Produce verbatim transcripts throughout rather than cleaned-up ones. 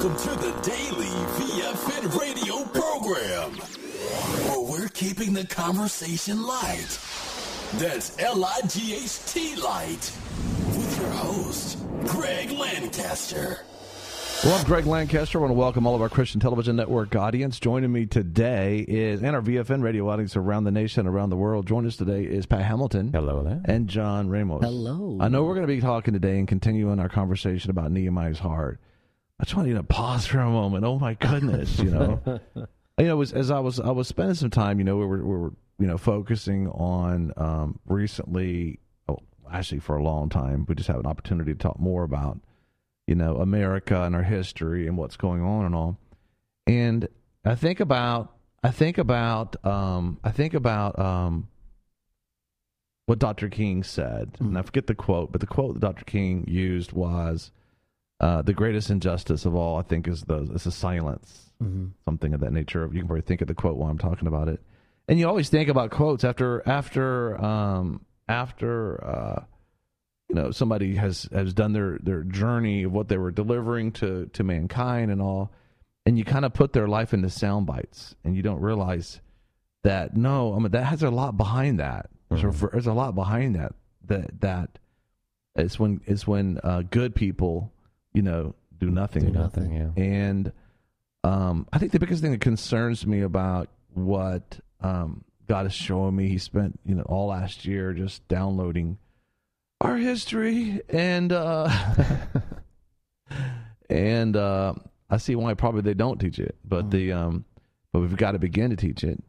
Welcome to the Daily V F N radio program, where we're keeping the conversation light. That's L I G H T light. With your host, Greg Lancaster. Well, I'm Greg Lancaster. I want to welcome all of our Christian Television Network audience. Joining me today is, and our V F N radio audience around the nation, around the world. Joining us today is Pat Hamilton. Hello there. And John Ramos. Hello. I know we're going to be talking today and continuing our conversation about Nehemiah's heart. I just want you to pause for a moment. Oh my goodness, you know. you know, as, as I was I was spending some time, you know, we were we were you know focusing on um, recently. Oh, actually, for a long time, we just have an opportunity to talk more about, you know, America and our history and what's going on and all. And I think about, I think about, um, I think about um, what Doctor King said. Mm-hmm. And I forget the quote, but the quote that Doctor King used was, uh, the greatest injustice of all, I think, is the, is the silence, mm-hmm. something of that nature. You can probably think of the quote while I'm talking about it. And you always think about quotes after, after, um, after, uh, you know, somebody has, has done their, their journey of what they were delivering to, to mankind and all, and you kind of put their life into sound bites, and you don't realize that, no, I mean, that has a lot behind that. Mm-hmm. So there's a lot behind that, that, that it's when, it's when uh, good people, you know, do nothing. Do nothing, yeah. And um, I think the biggest thing that concerns me about what um, God is showing me, he spent, you know, all last year just downloading our history, and uh, and uh, I see why probably they don't teach it, but the um, but we've got to begin to teach it.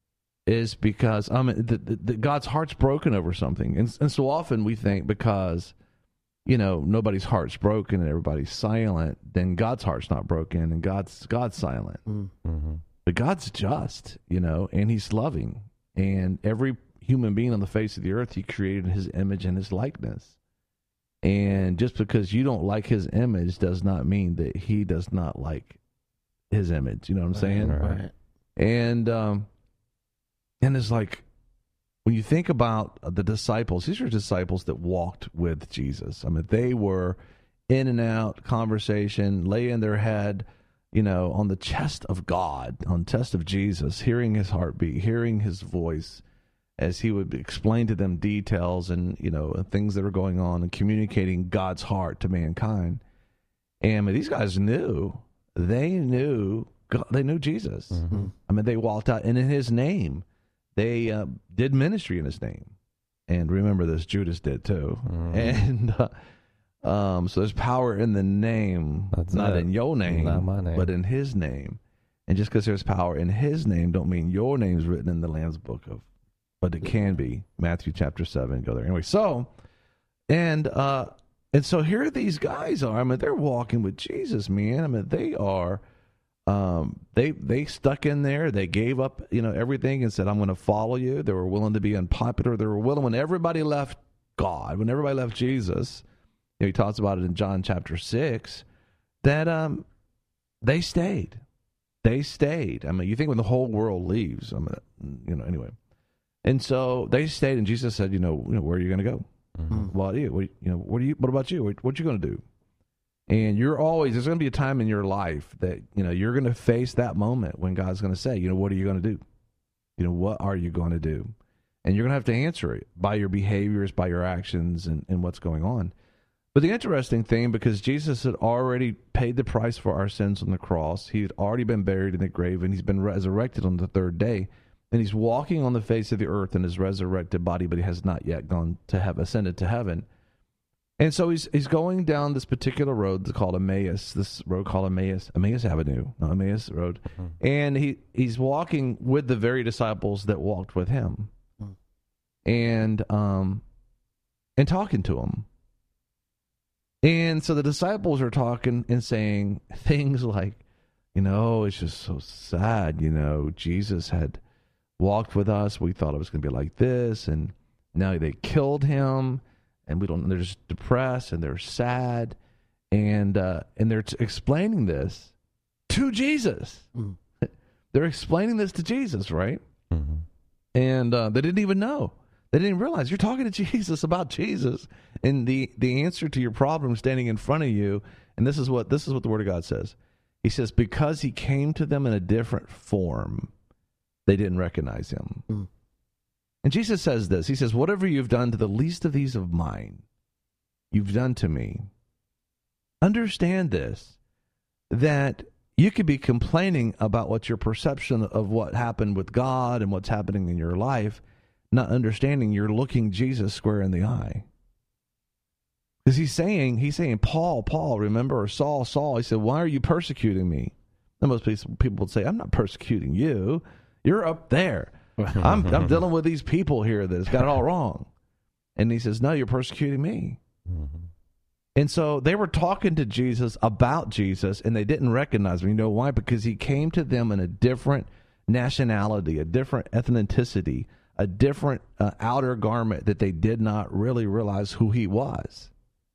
Is because um, the, the, the God's heart's broken over something, and and so often we think because, you know, nobody's heart's broken and everybody's silent, then God's heart's not broken and God's God's silent. Mm-hmm. But God's just, you know, and He's loving, and every human being on the face of the earth, he created in his image and his likeness. And just because you don't like his image does not mean that he does not like his image. You know what I'm saying? Right. And um, and it's like, when you think about the disciples, these are disciples that walked with Jesus. I mean, they were in and out conversation, laying their head, you know, on the chest of God, on the chest of Jesus, hearing his heartbeat, hearing his voice, as he would explain to them details and, you know, things that are going on, and communicating God's heart to mankind. And I mean, these guys knew, they knew, God, they knew Jesus. Mm-hmm. I mean, they walked out, and in his name, they uh, did ministry in his name. And remember this, Judas did too. Mm-hmm. And uh, um, so there's power in the name, That's not it. in your name, not my name, but in his name. And just because there's power in his name don't mean your name's written in the Lamb's book of, but it can be. Matthew chapter seven, go there. Anyway, so, and uh, and so here these guys are. I mean, they're walking with Jesus, man. I mean, they are, um, they they stuck in there. They gave up, you know, everything and said, I'm going to follow you. They were willing to be unpopular. They were willing, when everybody left God, when everybody left Jesus, you know, he talks about it in John chapter six, that um, they stayed. They stayed. I mean, you think when the whole world leaves, I mean, you know, anyway. And so they stayed, and Jesus said, "You know, you know where are you going to go? Mm-hmm. Well, you, what, you know, what are you? What about you? What, what you going to do?" And you're always there's going to be a time in your life that, you know, you're going to face that moment when God's going to say, "You know, what are you going to do? You know, what are you going to do?" And you're going to have to answer it by your behaviors, by your actions, and, and what's going on. But the interesting thing, because Jesus had already paid the price for our sins on the cross, he had already been buried in the grave, and he's been resurrected on the third day. And he's walking on the face of the earth in his resurrected body, but he has not yet gone to have ascended to heaven. And so he's he's going down this particular road that's called Emmaus, this road called Emmaus, Emmaus Avenue, no, Emmaus Road. Mm-hmm. And he, he's walking with the very disciples that walked with him, mm-hmm. and um, and talking to him. And so the disciples are talking and saying things like, you know, it's just so sad, you know, Jesus had walked with us. We thought it was going to be like this, and now they killed him, and we don't. They're just depressed and they're sad, and uh, and they're t- explaining this to Jesus. Mm. They're explaining this to Jesus, right? Mm-hmm. And uh, they didn't even know. They didn't realize you're talking to Jesus about Jesus, and the the answer to your problem standing in front of you. And this is what this is what the Word of God says. He says, because he came to them in a different form, they didn't recognize him. Mm. And Jesus says this. He says, whatever you've done to the least of these of mine, you've done to me. Understand this, that you could be complaining about what your perception of what happened with God and what's happening in your life, not understanding you're looking Jesus square in the eye. Because he's saying, he's saying, Paul, Paul, remember, or Saul, Saul, he said, why are you persecuting me? And most people would say, I'm not persecuting you. You're up there. I'm, I'm dealing with these people here that has got it all wrong. And he says, no, you're persecuting me. Mm-hmm. And so they were talking to Jesus about Jesus, and they didn't recognize him. You know why? Because he came to them in a different nationality, a different ethnicity, a different uh, outer garment that they did not really realize who he was.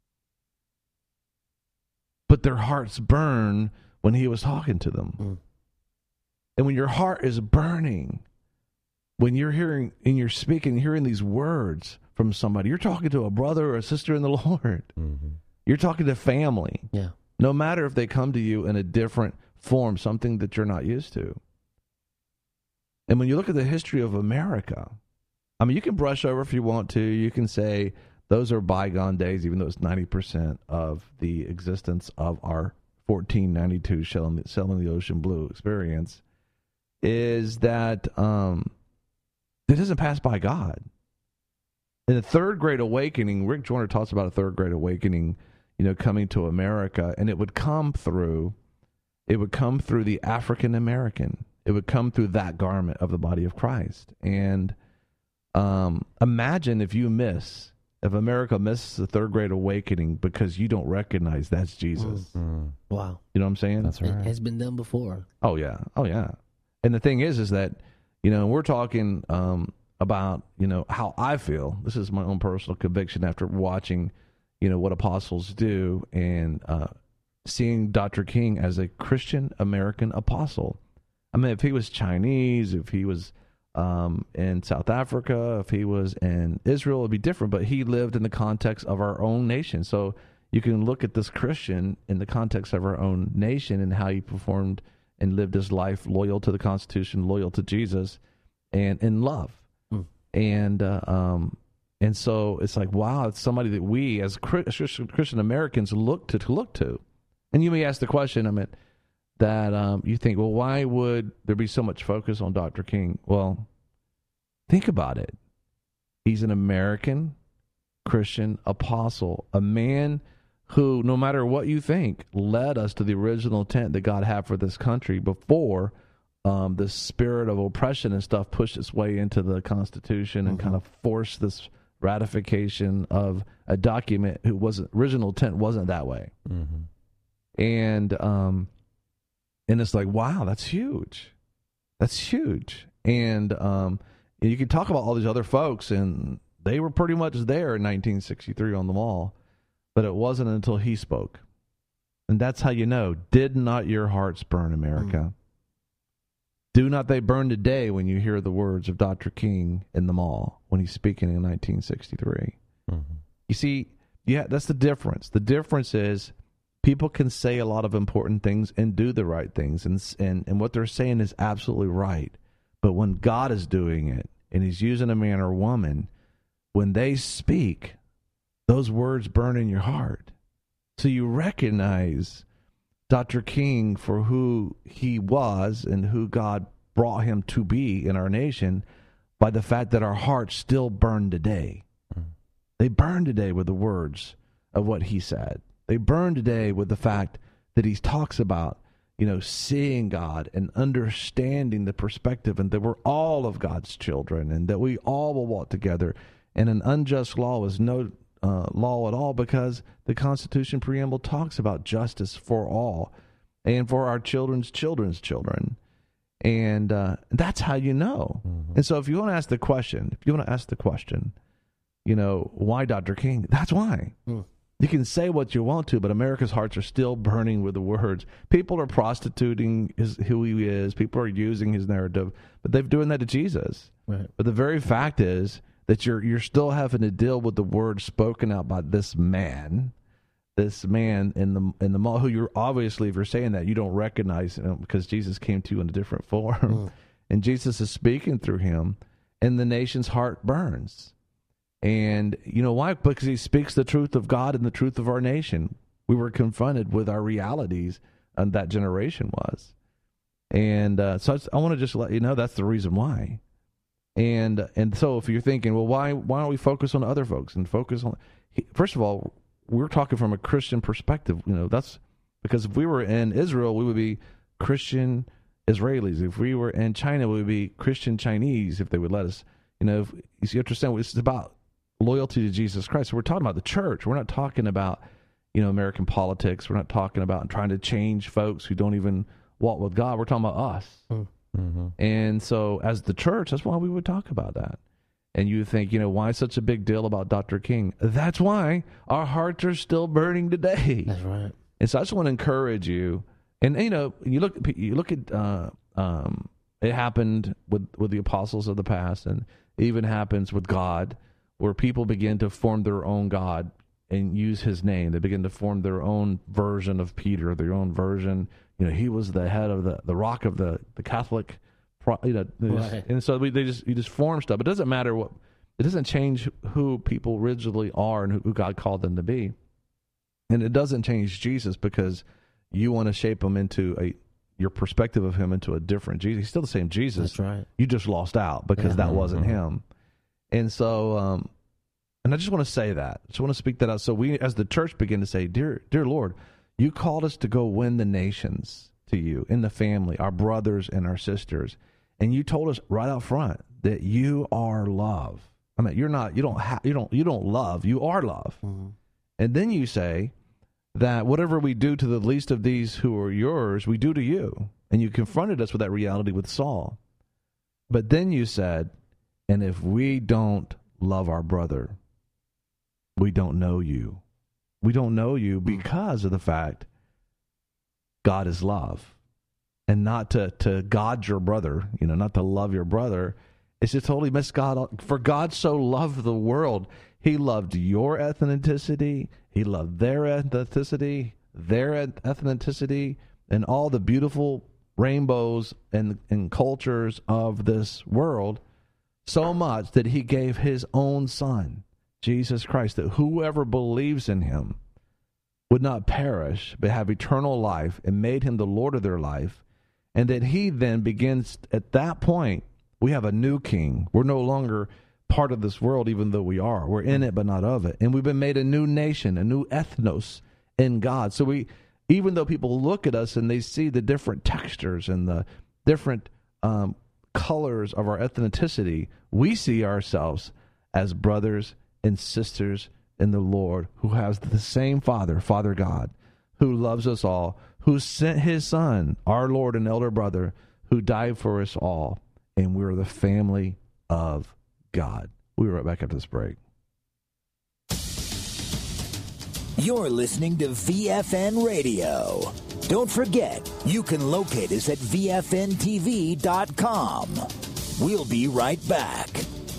But their hearts burn when he was talking to them. Mm. And when your heart is burning, when you're hearing and you're speaking, hearing these words from somebody, you're talking to a brother or a sister in the Lord. Mm-hmm. You're talking to family. Yeah. No matter if they come to you in a different form, something that you're not used to. And when you look at the history of America, I mean, you can brush over if you want to. You can say those are bygone days, even though it's ninety percent of the existence of our fourteen ninety-two Sailing, Sailing the Ocean Blue experience, is that um, it doesn't pass by God. In the third great awakening, Rick Joyner talks about a third great awakening, you know, coming to America, and it would come through, it would come through the African American. It would come through that garment of the body of Christ. And um, imagine if you miss, if America misses the third great awakening because you don't recognize that's Jesus. Mm. Wow. You know what I'm saying? That's right. It has been done before. Oh, yeah. Oh, yeah. And the thing is, is that, you know, we're talking um, about, you know, how I feel. This is my own personal conviction after watching, you know, what apostles do and uh, seeing Doctor King as a Christian American apostle. I mean, if he was Chinese, if he was um, in South Africa, if he was in Israel, it'd be different. But he lived in the context of our own nation. So you can look at this Christian in the context of our own nation and how he performed and lived his life loyal to the Constitution, loyal to Jesus, and in love. Mm. And uh, um, and so it's like, wow, it's somebody that we as Christian, Christian Americans look to, to look to. And you may ask the question, I mean, that um, you think, well, why would there be so much focus on Doctor King? Well, think about it. He's an American Christian apostle, a man who, no matter what you think, led us to the original intent that God had for this country before um, the spirit of oppression and stuff pushed its way into the Constitution mm-hmm. and kind of forced this ratification of a document whose wasn't original intent wasn't that way. Mm-hmm. And um, and it's like, wow, that's huge. That's huge. And um, you can talk about all these other folks, and they were pretty much there in nineteen sixty-three on the Mall. But it wasn't until he spoke. And that's how you know. Did not your hearts burn, America? Mm. Do not they burn today when you hear the words of Doctor King in the Mall when he's speaking in nineteen sixty-three? Mm-hmm. You see, yeah, that's the difference. The difference is people can say a lot of important things and do the right things. And, and, and what they're saying is absolutely right. But when God is doing it, and he's using a man or woman, when they speak, those words burn in your heart. So you recognize Doctor King for who he was and who God brought him to be in our nation by the fact that our hearts still burn today. Mm-hmm. They burn today with the words of what he said. They burn today with the fact that he talks about, you know, seeing God and understanding the perspective and that we're all of God's children and that we all will walk together. And an unjust law is no Uh, law at all because the Constitution preamble talks about justice for all and for our children's children's children. And uh, that's how you know. Mm-hmm. And so if you want to ask the question, if you want to ask the question, you know, why Doctor King? That's why. Mm. You can say what you want to, but America's hearts are still burning with the words. People are prostituting his, who he is. People are using his narrative, but they're doing that to Jesus. Right. But the very fact is, that you're you're still having to deal with the words spoken out by this man this man in the in the mall who you're obviously, if you're saying that, you don't recognize him because Jesus came to you in a different form. Mm. And Jesus is speaking through him, and the nation's heart burns. And you know why? Because he speaks the truth of God and the truth of our nation. We were confronted with our realities, and that generation was. And uh, so I, I want to just let you know that's the reason why. And and so if you're thinking, well, why why don't we focus on other folks and focus on? First of all, we're talking from a Christian perspective. You know, that's because if we were in Israel, we would be Christian Israelis. If we were in China, we would be Christian Chinese if they would let us. You know, if, you understand, it's about loyalty to Jesus Christ. So we're talking about the church. We're not talking about, you know, American politics. We're not talking about trying to change folks who don't even walk with God. We're talking about us. Mm-hmm. And so as the church, that's why we would talk about that. And you think, you know, why such a big deal about Doctor King? That's why our hearts are still burning today. That's right. And so I just want to encourage you. And, you know, you look, you look at, uh, um, it happened with, with the apostles of the past, and it even happens with God, where people begin to form their own God and use his name. They begin to form their own version of Peter, their own version. You know, he was the head of the, the rock of the, the Catholic, you know, right. And so we, they just you just form stuff. It doesn't matter what, it doesn't change who people originally are and who, who God called them to be. And it doesn't change Jesus because you want to shape him into a, your perspective of him into a different Jesus. He's still the same Jesus. That's right. You just lost out because yeah. that wasn't mm-hmm. him. And so, um, and I just want to say that. I just want to speak that out. So we, as the church, begin to say, dear, dear Lord, you called us to go win the nations to you in the family, our brothers and our sisters. And you told us right out front that you are love. I mean, you're not, you don't have, you don't, you don't love, you are love. Mm-hmm. And then you say that whatever we do to the least of these who are yours, we do to you. And you confronted us with that reality with Saul. But then you said, and if we don't love our brother, we don't know you. We don't know you because of the fact God is love. And not to, to God your brother, you know, not to love your brother. It's just totally miss God. For God so loved the world. He loved your ethnicity. He loved their ethnicity, their ethnicity, and all the beautiful rainbows and, and cultures of this world so much that he gave his own son, Jesus Christ, that whoever believes in him would not perish but have eternal life, and made him the Lord of their life. And that he then begins, at that point, we have a new king. We're no longer part of this world, even though we are. We're in it, but not of it. And we've been made a new nation, a new ethnos in God. So we, even though people look at us and they see the different textures and the different um, colors of our ethnicity, we see ourselves as brothers and sisters in the Lord, who has the same Father, Father God, who loves us all, who sent his son, our Lord and elder brother, who died for us all, and we're the family of God. We'll be right back after this break. You're listening to V F N Radio. Don't forget, you can locate us at V F N T V dot com. We'll be right back.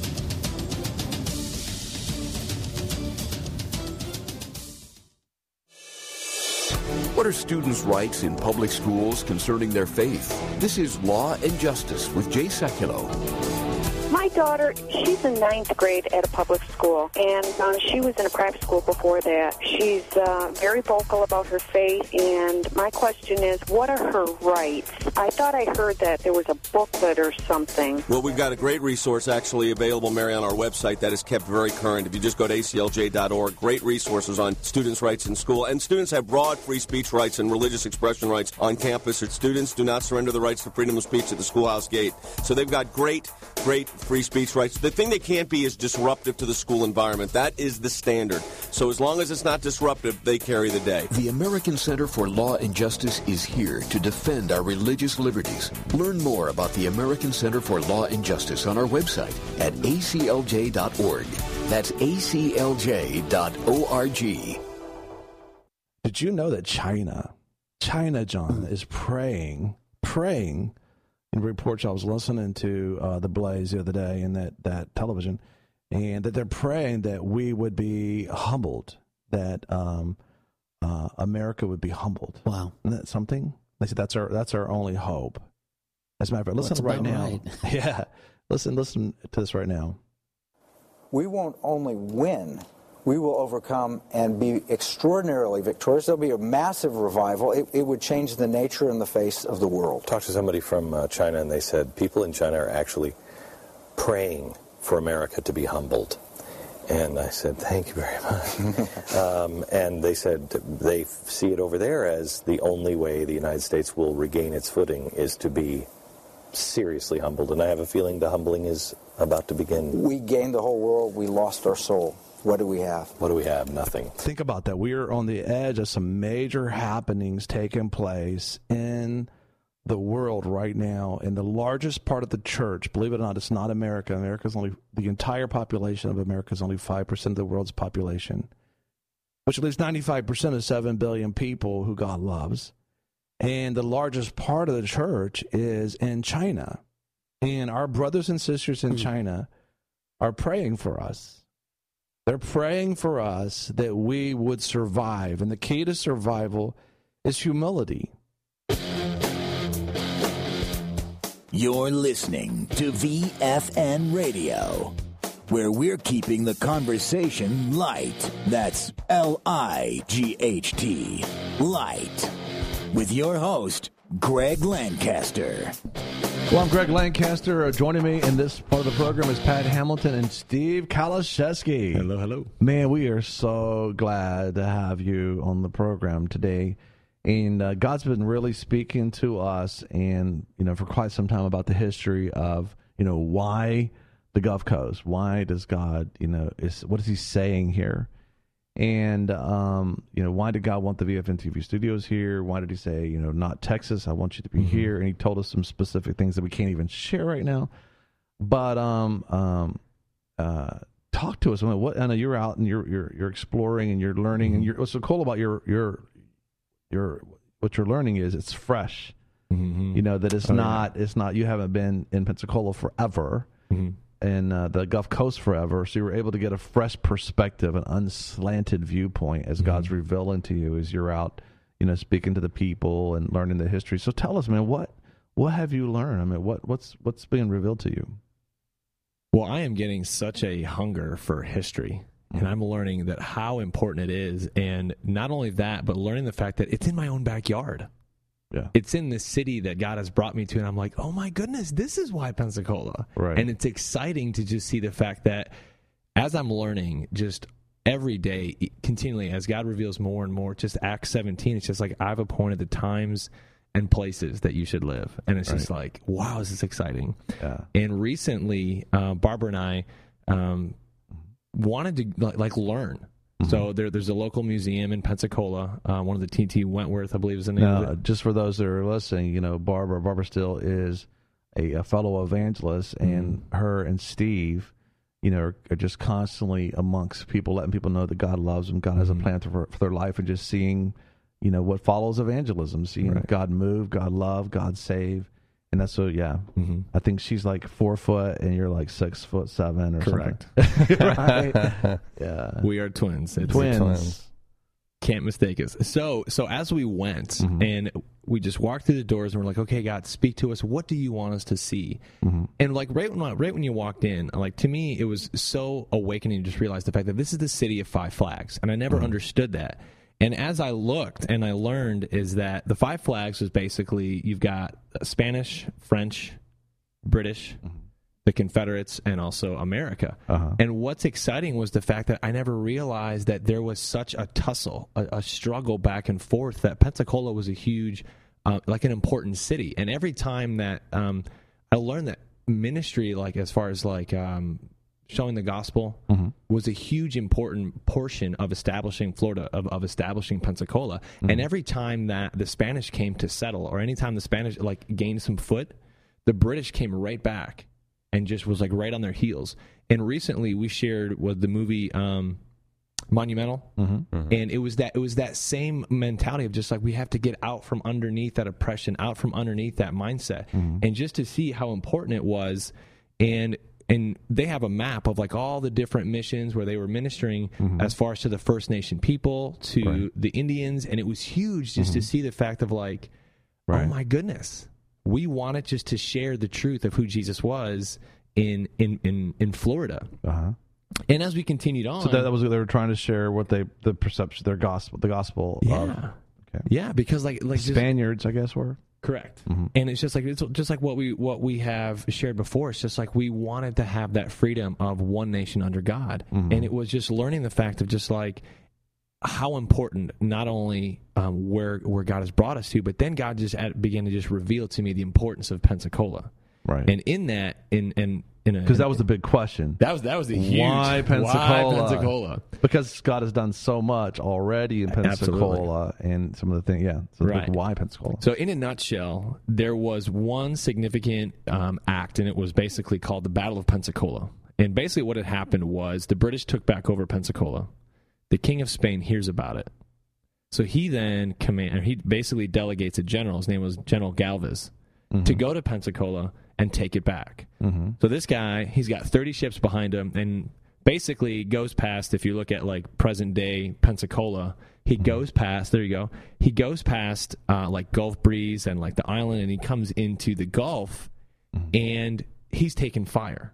What are students' rights in public schools concerning their faith? This is Law and Justice with Jay Sekulow. My daughter, she's in ninth grade at a public school, and uh, she was in a private school before that. She's uh, very vocal about her faith, and my question is, what are her rights? I thought I heard that there was a booklet or something. Well, we've got a great resource actually available, Mary, on our website that is kept very current. If you just go to A C L J dot org, great resources on students' rights in school. And students have broad free speech rights and religious expression rights on campus. Students do not surrender the rights to freedom of speech at the schoolhouse gate. So they've got great, great free speech rights. The thing they can't be is disruptive to the school environment. That is the standard. So as long as it's not disruptive, they carry the day. The American Center for Law and Justice is here to defend our religious liberties. Learn more about the American Center for Law and Justice on our website at A C L J dot org. That's A C L J dot org. Did you know that China, China, John, is praying, praying, in reports I was listening to uh, The Blaze the other day in that, that television, and that they're praying that we would be humbled, that um, uh, America would be humbled. Wow. Isn't that something? They said that's our that's our only hope. As a matter of fact, Well, listen that's right now. about Yeah, listen, listen to this right now. We won't only win, we will overcome and be extraordinarily victorious. There'll be a massive revival. It, it would change the nature and the face of the world. Talked to somebody from uh, China, and they said people in China are actually praying for America to be humbled. And I said, thank you very much. um, and they said they see it over there as the only way the United States will regain its footing is to be seriously humbled. And I have a feeling the humbling is about to begin. We gained the whole world. We lost our soul. What do we have? What do we have? Nothing. Think about that. We are on the edge of some major happenings taking place in the world right now. And the largest part of the church, believe it or not, it's not America. America's only, the entire population of America is only five percent of the world's population, which leaves ninety-five percent of seven billion people who God loves. And the largest part of the church is in China. And our brothers and sisters in China are praying for us. They're praying for us that we would survive. And the key to survival is humility. You're listening to V F N Radio, where we're keeping the conversation light. That's L I G H T, light. With your host, Greg Lancaster. Well, I'm Greg Lancaster. Uh, joining me in this part of the program is Pat Hamilton and Steve Kaliszewski. Hello, hello. Man, we are so glad to have you on the program today. And uh, God's been really speaking to us, and you know, for quite some time about the history of, you know, why the Gulf Coast. Why does God, you know, is what is He saying here? And um, you know, why did God want the V F N T V studios here? Why did He say, you know, not Texas? I want you to be mm-hmm. here. And He told us some specific things that we can't even share right now. But um, um, uh, talk to us. I mean, what? I know you're out and you're you're you're exploring and you're learning. Mm-hmm. And you're, what's so cool about your your Your what you're learning is it's fresh, mm-hmm. you know, that it's oh, not yeah. it's not you haven't been in Pensacola forever mm-hmm. and uh, the Gulf Coast forever, so you were able to get a fresh perspective, an unslanted viewpoint as mm-hmm. God's revealing to you as you're out, you know, speaking to the people and learning the history. So tell us, man, what what have you learned? I mean, what what's what's being revealed to you? Well, I am getting such a hunger for history. And I'm learning that how important it is, and not only that, but learning the fact that it's in my own backyard. Yeah, it's in the city that God has brought me to, and I'm like, oh my goodness, this is why Pensacola. Right. And it's exciting to just see the fact that as I'm learning, just every day, continually, as God reveals more and more, just Acts seventeen, it's just like I've appointed the times and places that you should live, and it's right. just like, wow, this is exciting. Yeah. And recently, uh, Barbara and I. Um, wanted to like, like learn. Mm-hmm. So there, there's a local museum in Pensacola, uh, one of the T T Wentworth, I believe is the name now, of it. Just for those that are listening, you know, Barbara, Barbara Still is a, a fellow evangelist, mm-hmm. and her and Steve, you know, are, are just constantly amongst people, letting people know that God loves them, God mm-hmm. has a plan for, for their life, and just seeing, you know, what follows evangelism, seeing right. God move, God love, God save. And that's so, yeah. Mm-hmm. I think she's like four foot, and you're like six foot seven, or correct. Something. Right? Yeah. We are twins. It's twins. twins. Can't mistake us. So, so as we went, mm-hmm. and we just walked through the doors, and we're like, "Okay, God, speak to us. What do you want us to see?" Mm-hmm. And like right when right when you walked in, like to me, it was so awakening to just realize the fact that this is the city of five flags, and I never mm-hmm. understood that. And as I looked and I learned is that the five flags was basically you've got Spanish, French, British, mm-hmm. the Confederates, and also America. Uh-huh. And what's exciting was the fact that I never realized that there was such a tussle, a, a struggle back and forth, that Pensacola was a huge, uh, like an important city. And every time that um, I learned that ministry, like as far as like um, showing the gospel, mm-hmm. was a huge important portion of establishing Florida, of, of establishing Pensacola. Mm-hmm. And every time that the Spanish came to settle, or anytime the Spanish like gained some foot, the British came right back and just was like right on their heels. And recently we shared with the movie um, Monumental, mm-hmm. Mm-hmm. and it was that it was that same mentality of just like we have to get out from underneath that oppression, out from underneath that mindset, mm-hmm. and just to see how important it was. And and they have a map of like all the different missions where they were ministering Mhm. as far as to the First Nation people, to Right. the Indians, and it was huge just to Mhm. see the fact of like, Right. oh my goodness, we wanted just to share the truth of who Jesus was in in in, in Florida. Uh-huh. And as we continued on, So that, that was they were trying to share what they the perception their gospel the gospel yeah, of okay. yeah, because like like just, Spaniards, I guess, were correct. Mhm. And it's just like it's just like what we what we have shared before. It's just like we wanted to have that freedom of one nation under God, Mhm. and it was just learning the fact of just like how important not only um, where where God has brought us to, but then God just at, began to just reveal to me the importance of Pensacola, right? and in that in in in Because that was the big question. that was that was the huge Why Pensacola? Why Pensacola? Because God has done so much already in Pensacola and some of the things. Yeah, so Right. why Pensacola? So, in a nutshell, there was one significant um, act, and it was basically called the Battle of Pensacola. And basically, what had happened was the British took back over Pensacola. The King of Spain hears about it, so he then command, or he basically delegates a general. His name was General Galvez Mhm. to go to Pensacola and take it back. Mhm. So this guy, he's got thirty ships behind him, and basically goes past, if you look at like present day Pensacola, he Mm-hmm. goes past, there you go, he goes past uh, like Gulf Breeze and like the island, and he comes into the Gulf, Mhm. and he's taking fire.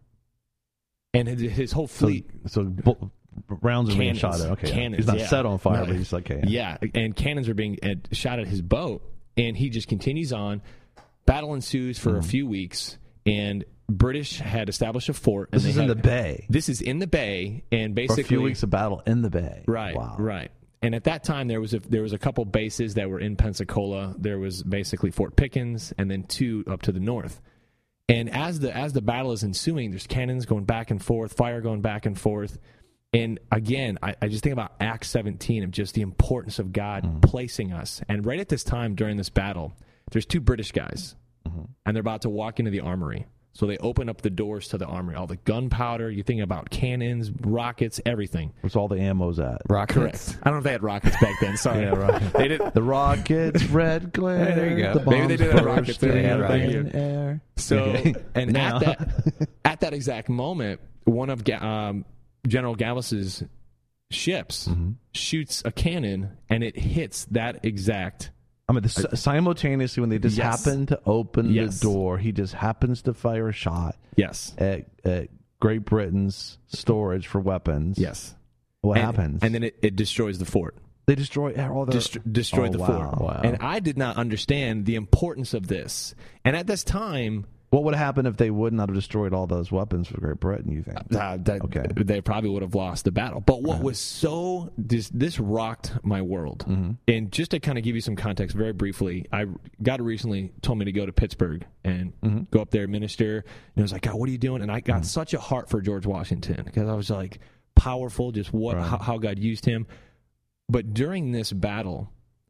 And his, his whole So, fleet... so bu- rounds are being Cannons. shot at. Okay, yeah. Cannons, he's not yeah. set on fire, No. but he's like, okay, Yeah, and cannons are being uh, shot at his boat, and he just continues on. Battle ensues for Mhm. a few weeks, and British had established a fort. And This they is in had- the Bay. This is in the Bay, and For basically a few weeks of battle in the Bay. right, Wow. right. And at that time, there was a there was a couple bases that were in Pensacola. There was basically Fort Pickens, and then two up to the north. And as the as the battle is ensuing, there's cannons going back and forth, fire going back and forth. And again, I, I just think about Acts seventeen of just the importance of God Mm-hmm. placing us. And right at this time during this battle, there's two British guys, Mm-hmm. and they're about to walk into the armory. So they open up the doors to the armory. All the gunpowder, you think about cannons, rockets, everything. Where's all the ammo's at? Rockets. Correct. I don't know if they had rockets back then. Sorry. Yeah, right. They did. The rockets, red glare. Hey, there you go. The Maybe they bombs did have rockets bursting there. Yeah, in thank you. air. So, Okay. and Now. at that at that exact moment, one of Ga- um, General Gallus's ships Mm-hmm. shoots a cannon, and it hits that exact. I mean, the, simultaneously when they just Yes. happen to open Yes. the door, he just happens to fire a shot Yes. at, at Great Britain's storage for weapons. Yes. What and, happens? And then it, it destroys the fort. they destroy all their... Dest- destroyed Oh, the wow. fort. Wow. And I did not understand the importance of this. And at this time, What would happen if they would not have destroyed all those weapons for Great Britain, you think? Uh, that, Okay. they probably would have lost the battle. But what was so this this rocked my world. Mm-hmm. And just to kind of give you some context, very briefly, I God recently told me to go to Pittsburgh and Mm-hmm. go up there, minister. And I was like, God, what are you doing? And I got such a heart for George Washington because I was like powerful, just what Right. how, how God used him. But during this battle,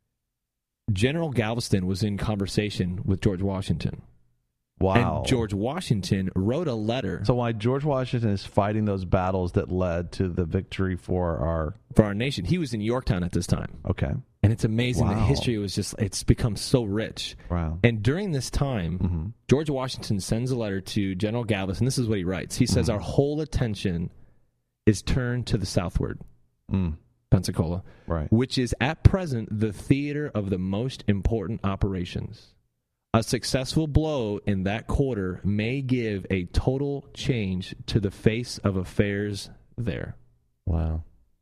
General Galveston was in conversation with George Washington. Wow. And George Washington wrote a letter So why George Washington is fighting those battles that led to the victory for our... for our nation. He was in Yorktown at this time. Okay. And it's amazing. The Wow. history was just, it's become so rich. Wow. And during this time, Mm-hmm. George Washington sends a letter to General Galvez, and this is what he writes. He says, Mm-hmm. our whole attention is turned to the southward, Mm. Pensacola, Right. which is at present the theater of the most important operations. A successful blow in that quarter may give a total change to the face of affairs there. Wow.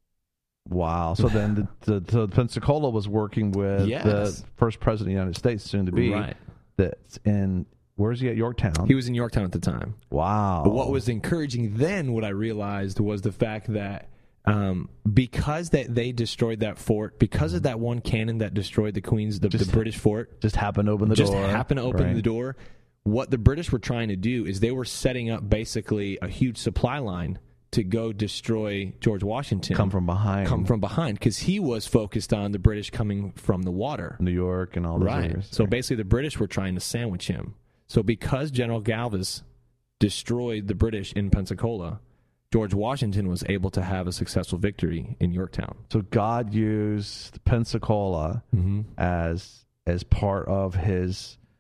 Wow. So then the, the, the Pensacola was working with Yes. the first president of the United States, soon to be. Right. That's in... Where's he at? Yorktown? He was in Yorktown at the time. Wow. But what was encouraging then, what I realized, was the fact that um, because that they destroyed that fort, because of that one cannon that destroyed the Queen's, the, the Just- British fort, Just happened to open the just door. happened to open right? the door. What the British were trying to do is they were setting up basically a huge supply line to go destroy George Washington. Come from behind. Come from behind, because he was focused on the British coming from the water. New York and all those Right. areas. So basically, the British were trying to sandwich him. So because General Galvez destroyed the British in Pensacola, George Washington was able to have a successful victory in Yorktown. So God used Pensacola Mm-hmm. as as part of his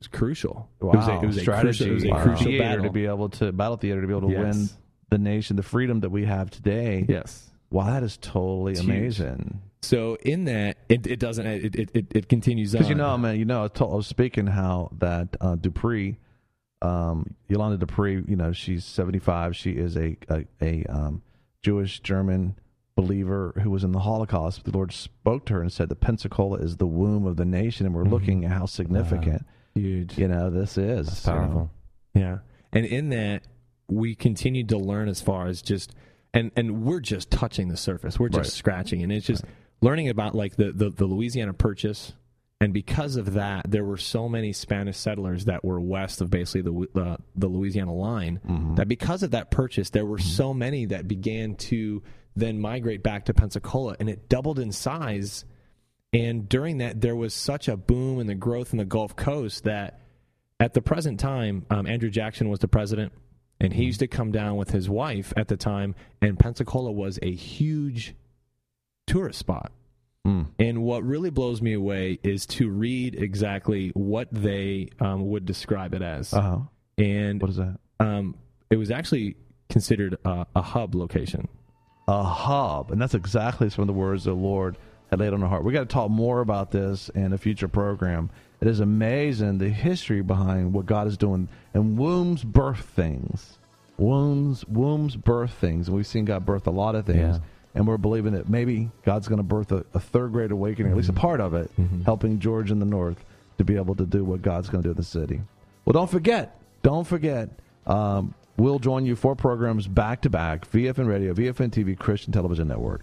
was crucial. Wow. It was a, it was a strategy, crucial, it was a wow. crucial theater battle. to be able to battle theater to be able to Yes. win the nation, the freedom that we have today. Yes. Wow, that is totally It's amazing. So in that, it, it doesn't. It it it, it continues on. Because you know, man, you know, I, told, I was speaking how that uh, Dupree, um, Yolanda Dupree, you know, she's seventy-five. She is a a, a um, Jewish German believer who was in the Holocaust. The Lord spoke to her and said that Pensacola is the womb of the nation, and we're mm-hmm. looking at how significant, wow. huge, you know, this is. That's powerful. So. Yeah, and in that, we continued to learn as far as just, and and we're just touching the surface. We're just right. scratching, and it's just right. learning about like the, the the Louisiana Purchase. And because of that, there were so many Spanish settlers that were west of basically the uh, the Louisiana line mm-hmm. that because of that purchase, there were mm-hmm. so many that began to then migrate back to Pensacola, and it doubled in size. And during that, there was such a boom in the growth in the Gulf Coast that at the present time, um, Andrew Jackson was the president, and he mm-hmm. used to come down with his wife at the time, and Pensacola was a huge tourist spot. Mm. And what really blows me away is to read exactly what they um, would describe it as. Uh-huh. And what is that? Um, it was actually considered a, a hub location. A hub. And that's exactly some of the words the Lord had laid on our heart. We got to talk more about this in a future program. It is amazing the history behind what God is doing. And wombs birth things. Wombs, wombs birth things. And we've seen God birth a lot of things. Yeah. And we're believing that maybe God's going to birth a, a third great awakening, mm-hmm. at least a part of it, mm-hmm. helping George in the North to be able to do what God's going to do in the city. Well, don't forget, don't forget, um, we'll join you for programs back-to-back, V F N Radio, V F N T V, Christian Television Network.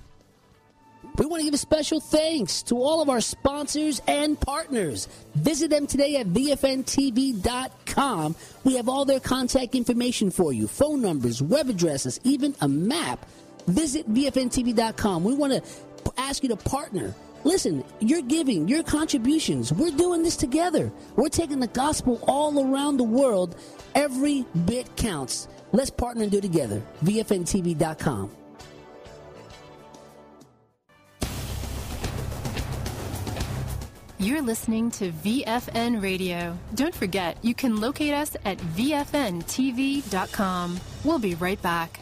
We want to give a special thanks to all of our sponsors and partners. Visit them today at V F N T V dot com. We have all their contact information for you, phone numbers, web addresses, even a map. Visit V F N T V dot com. We want to ask you to partner. Listen, you're giving, your contributions. We're doing this together. We're taking the gospel all around the world. Every bit counts. Let's partner and do it together. V F N T V dot com. You're listening to V F N Radio. Don't forget, you can locate us at V F N T V dot com. We'll be right back.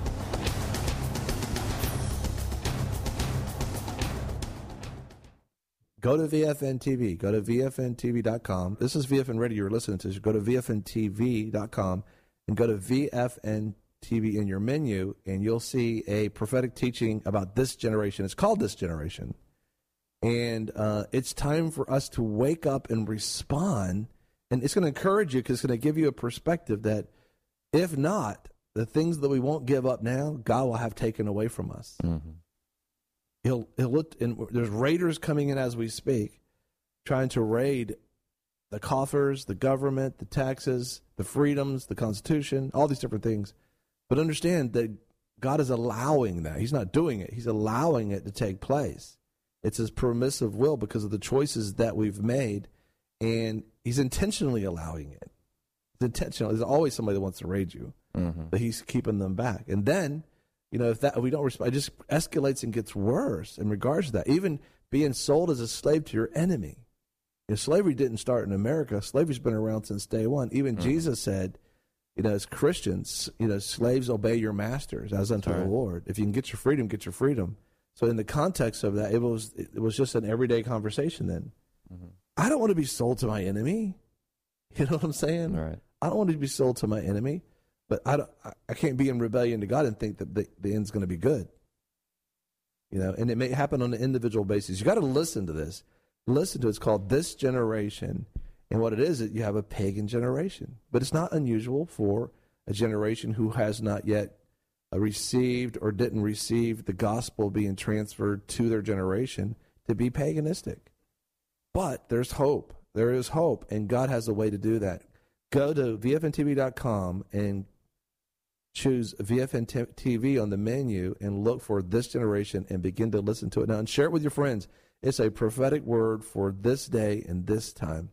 Go to V F N T V. Go to V F N T V dot com. This is V F N Radio you're listening to. So go to V F N T V dot com and go to V F N T V in your menu, and you'll see a prophetic teaching about this generation. It's called This Generation. And uh, it's time for us to wake up and respond. And it's going to encourage you because it's going to give you a perspective that if not, the things that we won't give up now, God will have taken away from us. Mm-hmm. He'll he'll look, and there's raiders coming in as we speak, trying to raid the coffers, the government, the taxes, the freedoms, the Constitution, all these different things. But understand that God is allowing that. He's not doing it. He's allowing it to take place. It's his permissive will because of the choices that we've made, and he's intentionally allowing it. It's intentional. There's always somebody that wants to raid you, mm-hmm. but he's keeping them back. And then, you know, if that if we don't respond, it just escalates and gets worse in regards to that. Even being sold as a slave to your enemy. You know, slavery didn't start in America. Slavery's been around since day one. Even mm-hmm. Jesus said, you know, as Christians, you know, slaves obey your masters as unto right. the Lord. If you can get your freedom, get your freedom. So in the context of that, it was it was just an everyday conversation then. Mm-hmm. I don't want to be sold to my enemy. You know what I'm saying? Right. I don't want to be sold to my enemy. But I, don't, I can't be in rebellion to God and think that the, the end's going to be good. You know, and it may happen on an individual basis. You got to listen to this. Listen to it. It's called This Generation. And what it is, is you have a pagan generation. But it's not unusual for a generation who has not yet received or didn't receive the gospel being transferred to their generation to be paganistic. But there's hope. There is hope. And God has a way to do that. Go to V F N T V dot com and choose V F N T V on the menu and look for This Generation and begin to listen to it now and share it with your friends. It's a prophetic word for this day and this time.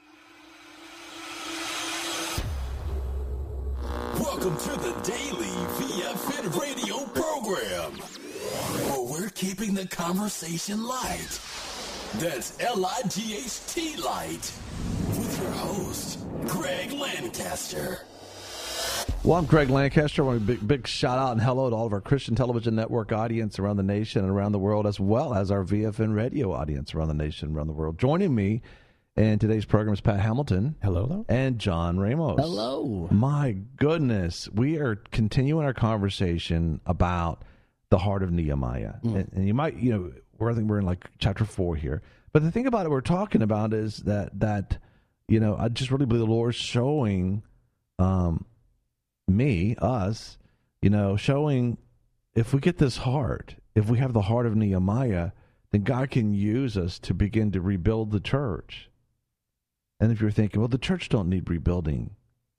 Welcome to the daily V F N radio program, where we're keeping the conversation light. That's L I G H T light. With your your host, Greg Lancaster. Well, I'm Greg Lancaster. I want a big, big shout out and hello to all of our Christian Television Network audience around the nation and around the world, as well as our V F N radio audience around the nation and around the world. Joining me in today's program is Pat Hamilton. Hello. And John Ramos. Hello. My goodness. We are continuing our conversation about the heart of Nehemiah. Mm. And, and you might, you know, we're, I think we're in like chapter four here. But the thing about it we're talking about is that, that you know, I just really believe the Lord's showing um, me, us, you know, showing if we get this heart, if we have the heart of Nehemiah, then God can use us to begin to rebuild the church. And if you're thinking, well, the church don't need rebuilding.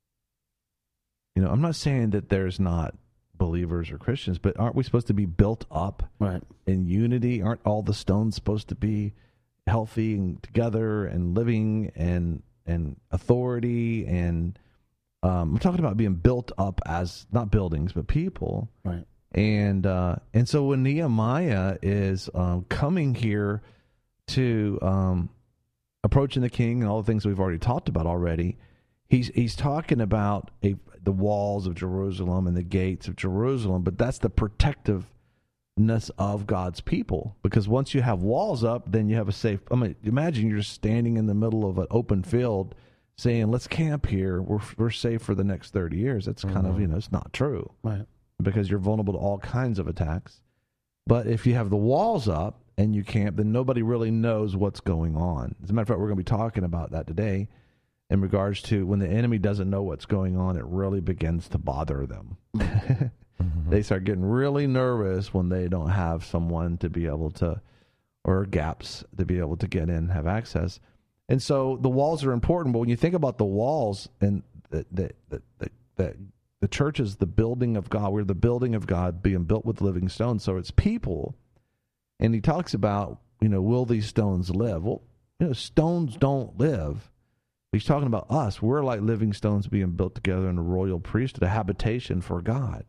You know, I'm not saying that there's not believers or Christians, but aren't we supposed to be built up right. in unity? Aren't all the stones supposed to be healthy and together and living and and authority? And um, I'm talking about being built up as not buildings, but people. Right. And uh, and so when Nehemiah is um, coming here to um, approaching the king and all the things we've already talked about already, he's he's talking about a, the walls of Jerusalem and the gates of Jerusalem, but that's the protectiveness of God's people. Because once you have walls up, then you have a safe. I mean, imagine you're standing in the middle of an open field, saying, "Let's camp here. We're we're safe for the next thirty years." That's kind mm-hmm. of you know, it's not true, right? Because you're vulnerable to all kinds of attacks. But if you have the walls up and you camp, then nobody really knows what's going on. As a matter of fact, we're going to be talking about that today in regards to when the enemy doesn't know what's going on, it really begins to bother them. Mm-hmm. They start getting really nervous when they don't have someone to be able to, or gaps to be able to get in, have access. And so the walls are important, but when you think about the walls and the, the, the, the, the The church is the building of God. We're the building of God being built with living stones. So it's people. And he talks about, you know, will these stones live? Well, you know, stones don't live. He's talking about us. We're like living stones being built together in a royal priesthood, a habitation for God.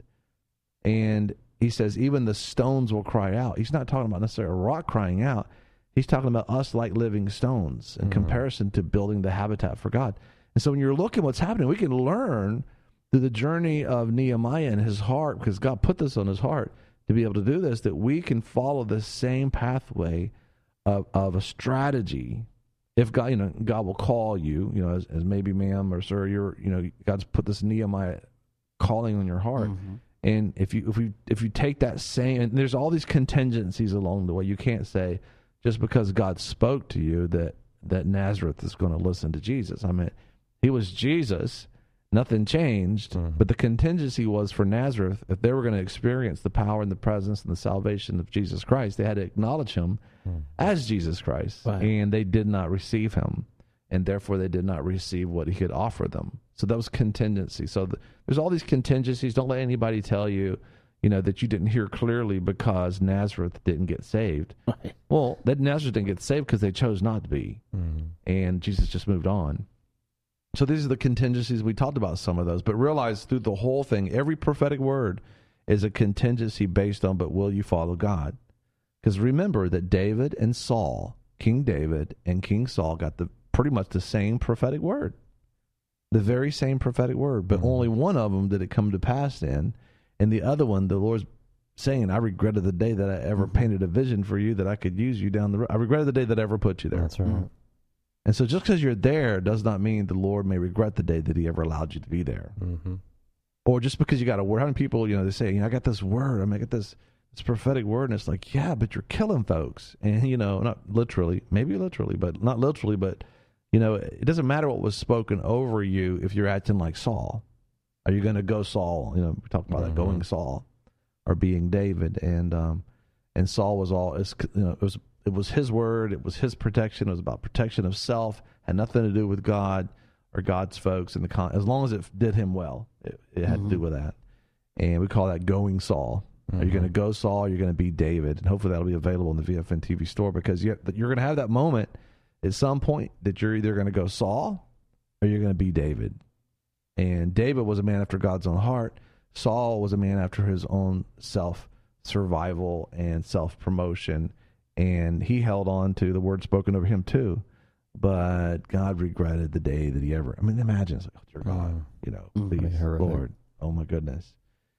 And he says even the stones will cry out. He's not talking about necessarily a rock crying out. He's talking about us like living stones in mm-hmm. comparison to building the habitat for God. And so when you're looking at what's happening, we can learn through the journey of Nehemiah and his heart, because God put this on his heart to be able to do this, that we can follow the same pathway of, of a strategy. If God, you know, God will call you, you know, as, as maybe ma'am or sir, you're, you know, God's put this Nehemiah calling on your heart. Mm-hmm. And if you, if we, if you take that same, and there's all these contingencies along the way, you can't say just because God spoke to you that, that Nazareth is going to listen to Jesus. I mean, he was Jesus. Nothing changed, mm-hmm. but the contingency was for Nazareth, if they were going to experience the power and the presence and the salvation of Jesus Christ, they had to acknowledge him mm-hmm. as Jesus Christ, right. and they did not receive him, and therefore they did not receive what he could offer them. So that was contingency. So the, there's all these contingencies. Don't let anybody tell you, you know, that you didn't hear clearly because Nazareth didn't get saved. Right. Well, that Nazareth didn't get saved because they chose not to be, mm-hmm. and Jesus just moved on. So these are the contingencies. We talked about some of those, but realize through the whole thing, every prophetic word is a contingency based on, but will you follow God? Because remember that David and Saul, King David and King Saul got the pretty much the same prophetic word, the very same prophetic word, but mm-hmm. only one of them did it come to pass in, and the other one, the Lord's saying, I regretted the day that I ever mm-hmm. painted a vision for you that I could use you down the road. I regretted the day that I ever put you there. That's right. Mm-hmm. And so just because you're there does not mean the Lord may regret the day that he ever allowed you to be there. Mm-hmm. Or just because you got a word. How many people, you know, they say, you know, I got this word. I mean, I got this, this prophetic word. And it's like, yeah, but you're killing folks. And, you know, not literally, maybe literally, but not literally. But, you know, it doesn't matter what was spoken over you if you're acting like Saul. Are you going to go Saul? You know, we talked about mm-hmm. that, going Saul or being David. And um, and Saul was all, it's, you know, it was It was his word. It was his protection. It was about protection of self. Had nothing to do with God or God's folks. In the con- as long as it did him well, it, it had mm-hmm. to do with that. And we call that going Saul. Mm-hmm. Are you going to go Saul? Or you're going to be David. And hopefully that'll be available in the V F N T V store, because you're, you're going to have that moment at some point that you're either going to go Saul or you're going to be David. And David was a man after God's own heart. Saul was a man after his own self-survival and self-promotion. And he held on to the word spoken over him too, but God regretted the day that he ever. I mean, imagine, it's like, oh, dear God, Mm. you know, Mm. please, Horrific. Lord, oh my goodness.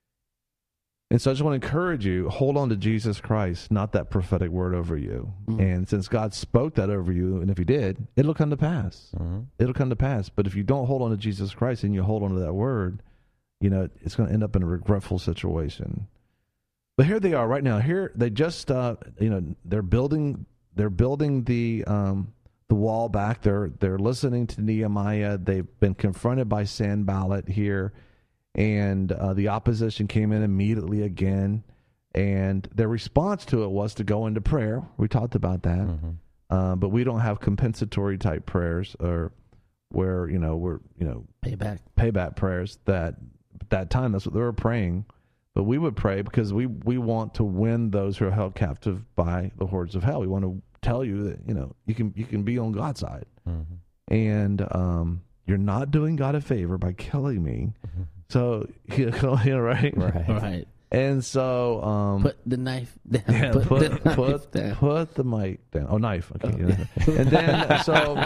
And so I just want to encourage you, hold on to Jesus Christ, not that prophetic word over you. Mm. And since God spoke that over you, and if he did, it'll come to pass. Mhm. It'll come to pass. But if you don't hold on to Jesus Christ and you hold on to that word, you know, it's going to end up in a regretful situation. But here they are right now. Here they just, uh, you know, they're building, they're building the um, the wall back. They're they're listening to Nehemiah. They've been confronted by Sanballat here, and uh, the opposition came in immediately again. And their response to it was to go into prayer. We talked about that, Mm-hmm. uh, but we don't have compensatory type prayers or where you know we're you know Payback. payback prayers. That at that time that's what they were praying. But we would pray because we, we want to win those who are held captive by the hordes of hell. We want to tell you that, you know, you can you can be on God's side. Mm-hmm. And um, you're not doing God a favor by killing me. Mm-hmm. So, you know, right? Right. Right. And so... Um, Put the knife down. yeah, put, put, the knife put, down. put the mic down. Oh, knife. Okay. Yeah. And then, so...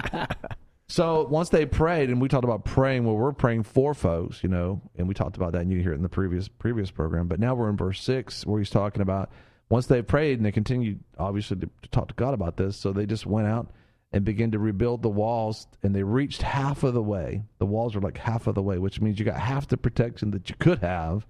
So once they prayed, and we talked about praying, well, we're praying for folks, you know, and we talked about that, and you hear it in the previous previous program. But now we're in verse six, where he's talking about once they prayed, and they continued, obviously, to, to talk to God about this. So they just went out and began to rebuild the walls, and they reached half of the way. The walls are like half of the way, which means you got half the protection that you could have,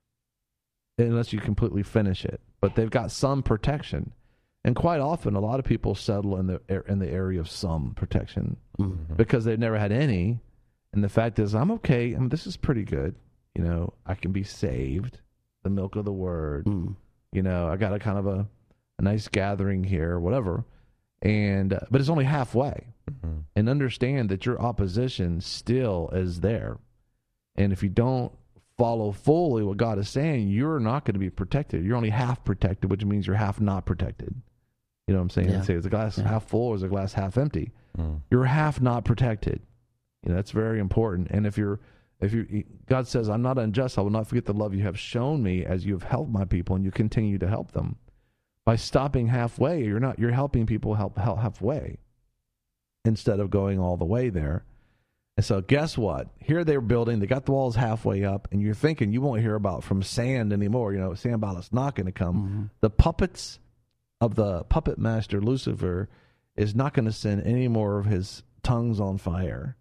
unless you completely finish it. But they've got some protection. And quite often, a lot of people settle in the in the area of some protection Mm-hmm. because they've never had any. And the fact is, I'm okay. I mean, this is pretty good. You know, I can be saved. The milk of the word. Mm. You know, I got a kind of a, a nice gathering here, whatever. And uh, but it's only halfway. Mm-hmm. And understand that your opposition still is there. And if you don't follow fully what God is saying, you're not going to be protected. You're only half protected, which means you're half not protected. You know what I'm saying? Yeah. They say, is the glass Yeah. half full or is the glass half empty? Mm. You're half not protected. You know, that's very important. And if you're, if you, God says, I'm not unjust. I will not forget the love you have shown me as you have helped my people, and you continue to help them. By stopping halfway, you're not, you're helping people help, help halfway instead of going all the way there. And so guess what? Here they're building, they got the walls halfway up, and you're thinking you won't hear about from sand anymore. You know, Sanballat's not going to come. Mm-hmm. The puppets of the puppet master Lucifer is not going to send any more of his tongues on fire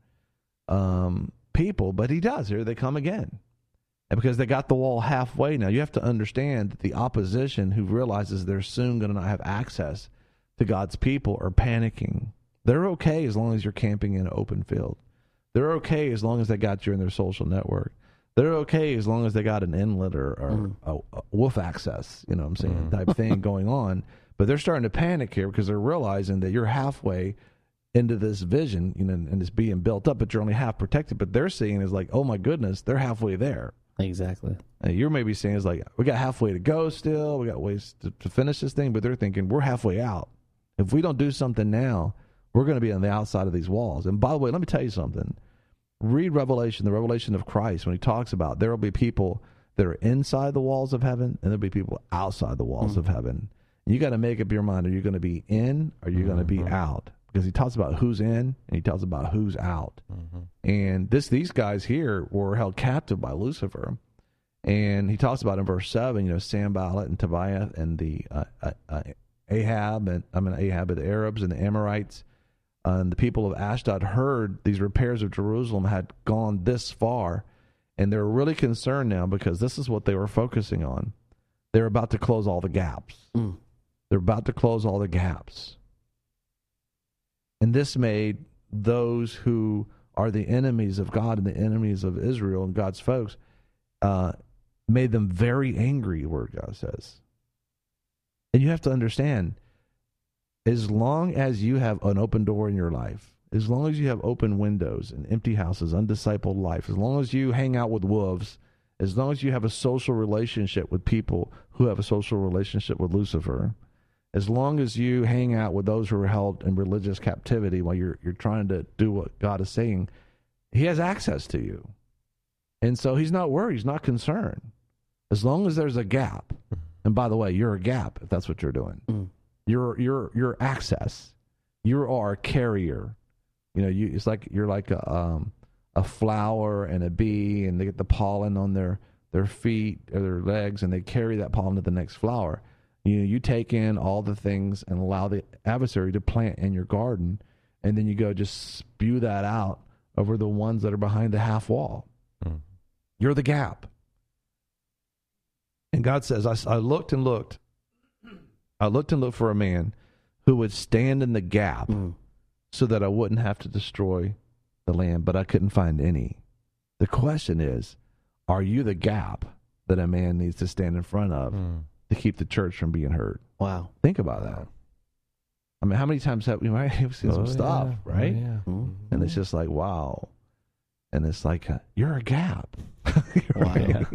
um, people, but he does. Here they come again. And because they got the wall halfway now, you have to understand that the opposition who realizes they're soon going to not have access to God's people are panicking. They're okay as long as you're camping in an open field. They're okay as long as they got you in their social network. They're okay as long as they got an inlet or, or Mm. a, a wolf access, you know what I'm saying, Mm. type thing going on. But they're starting to panic here because they're realizing that you're halfway into this vision, you know, and it's being built up, but you're only half protected. But they're seeing is like, oh my goodness, they're halfway there. Exactly. And you're maybe saying is like, we got halfway to go still. We got ways to, to finish this thing, but they're thinking we're halfway out. If we don't do something now, we're going to be on the outside of these walls. And by the way, let me tell you something. Read Revelation, the revelation of Christ, when he talks about there will be people that are inside the walls of heaven, and there'll be people outside the walls Mm. of heaven. And you got to make up your mind: are you going to be in, or are you going to be Mhm. out? Because he talks about who's in, and he talks about who's out. Mm-hmm. And this, these guys here were held captive by Lucifer. And he talks about in verse seven, you know, Sanballat and Tobiah and the uh, uh, uh, Ahab and I mean Ahab and the Arabs and the Amorites. Uh, and the people of Ashdod heard these repairs of Jerusalem had gone this far, and they're really concerned now because this is what they were focusing on. They're about to close all the gaps. Mm. They're about to close all the gaps. And this made those who are the enemies of God and the enemies of Israel and God's folks, uh, made them very angry, the word God says. And you have to understand, as long as you have an open door in your life, as long as you have open windows and empty houses, undiscipled life, as long as you hang out with wolves, as long as you have a social relationship with people who have a social relationship with Lucifer, as long as you hang out with those who are held in religious captivity while you're you're trying to do what God is saying, he has access to you. And so he's not worried, he's not concerned. As long as there's a gap, and by the way, you're a gap if that's what you're doing. Mm. You're, you're, you're access. You are a carrier You know, you it's like you're like a um, a flower and a bee, and they get the pollen on their, their feet or their legs, and they carry that pollen to the next flower. You know, you take in all the things and allow the adversary to plant in your garden, and then you go just spew that out over the ones that are behind the half wall. Mm. You're the gap. And God says, I, I looked and looked. I looked and looked for a man who would stand in the gap mm. so that I wouldn't have to destroy the land, but I couldn't find any. The question is, are you the gap that a man needs to stand in front of mm. to keep the church from being hurt? Wow. Think about that. I mean, how many times have we might have seen oh, some stuff, yeah. right? Oh, yeah. Mm-hmm. And it's just like, wow. And it's like, uh, you're a gap. Wow. Yeah.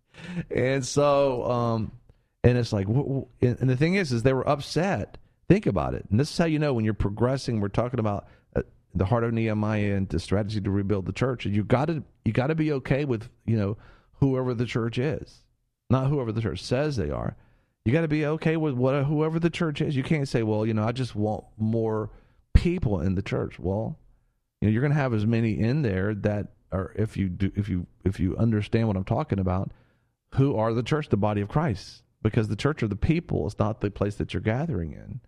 And so, um, and it's like, w- w- and the thing is, is they were upset. Think about it. And this is how you know when you're progressing. We're talking about uh, the heart of Nehemiah and the strategy to rebuild the church. And you got to, you got to be okay with, you know, whoever the church is, not whoever the church says they are. You got to be okay with what whoever the church is. You can't say, well, you know, I just want more people in the church. Well, you know, you're going to have as many in there that are, if you do, if you if you understand what I'm talking about, who are the church, the body of Christ, because the church are the people. It's not the place that you're gathering in.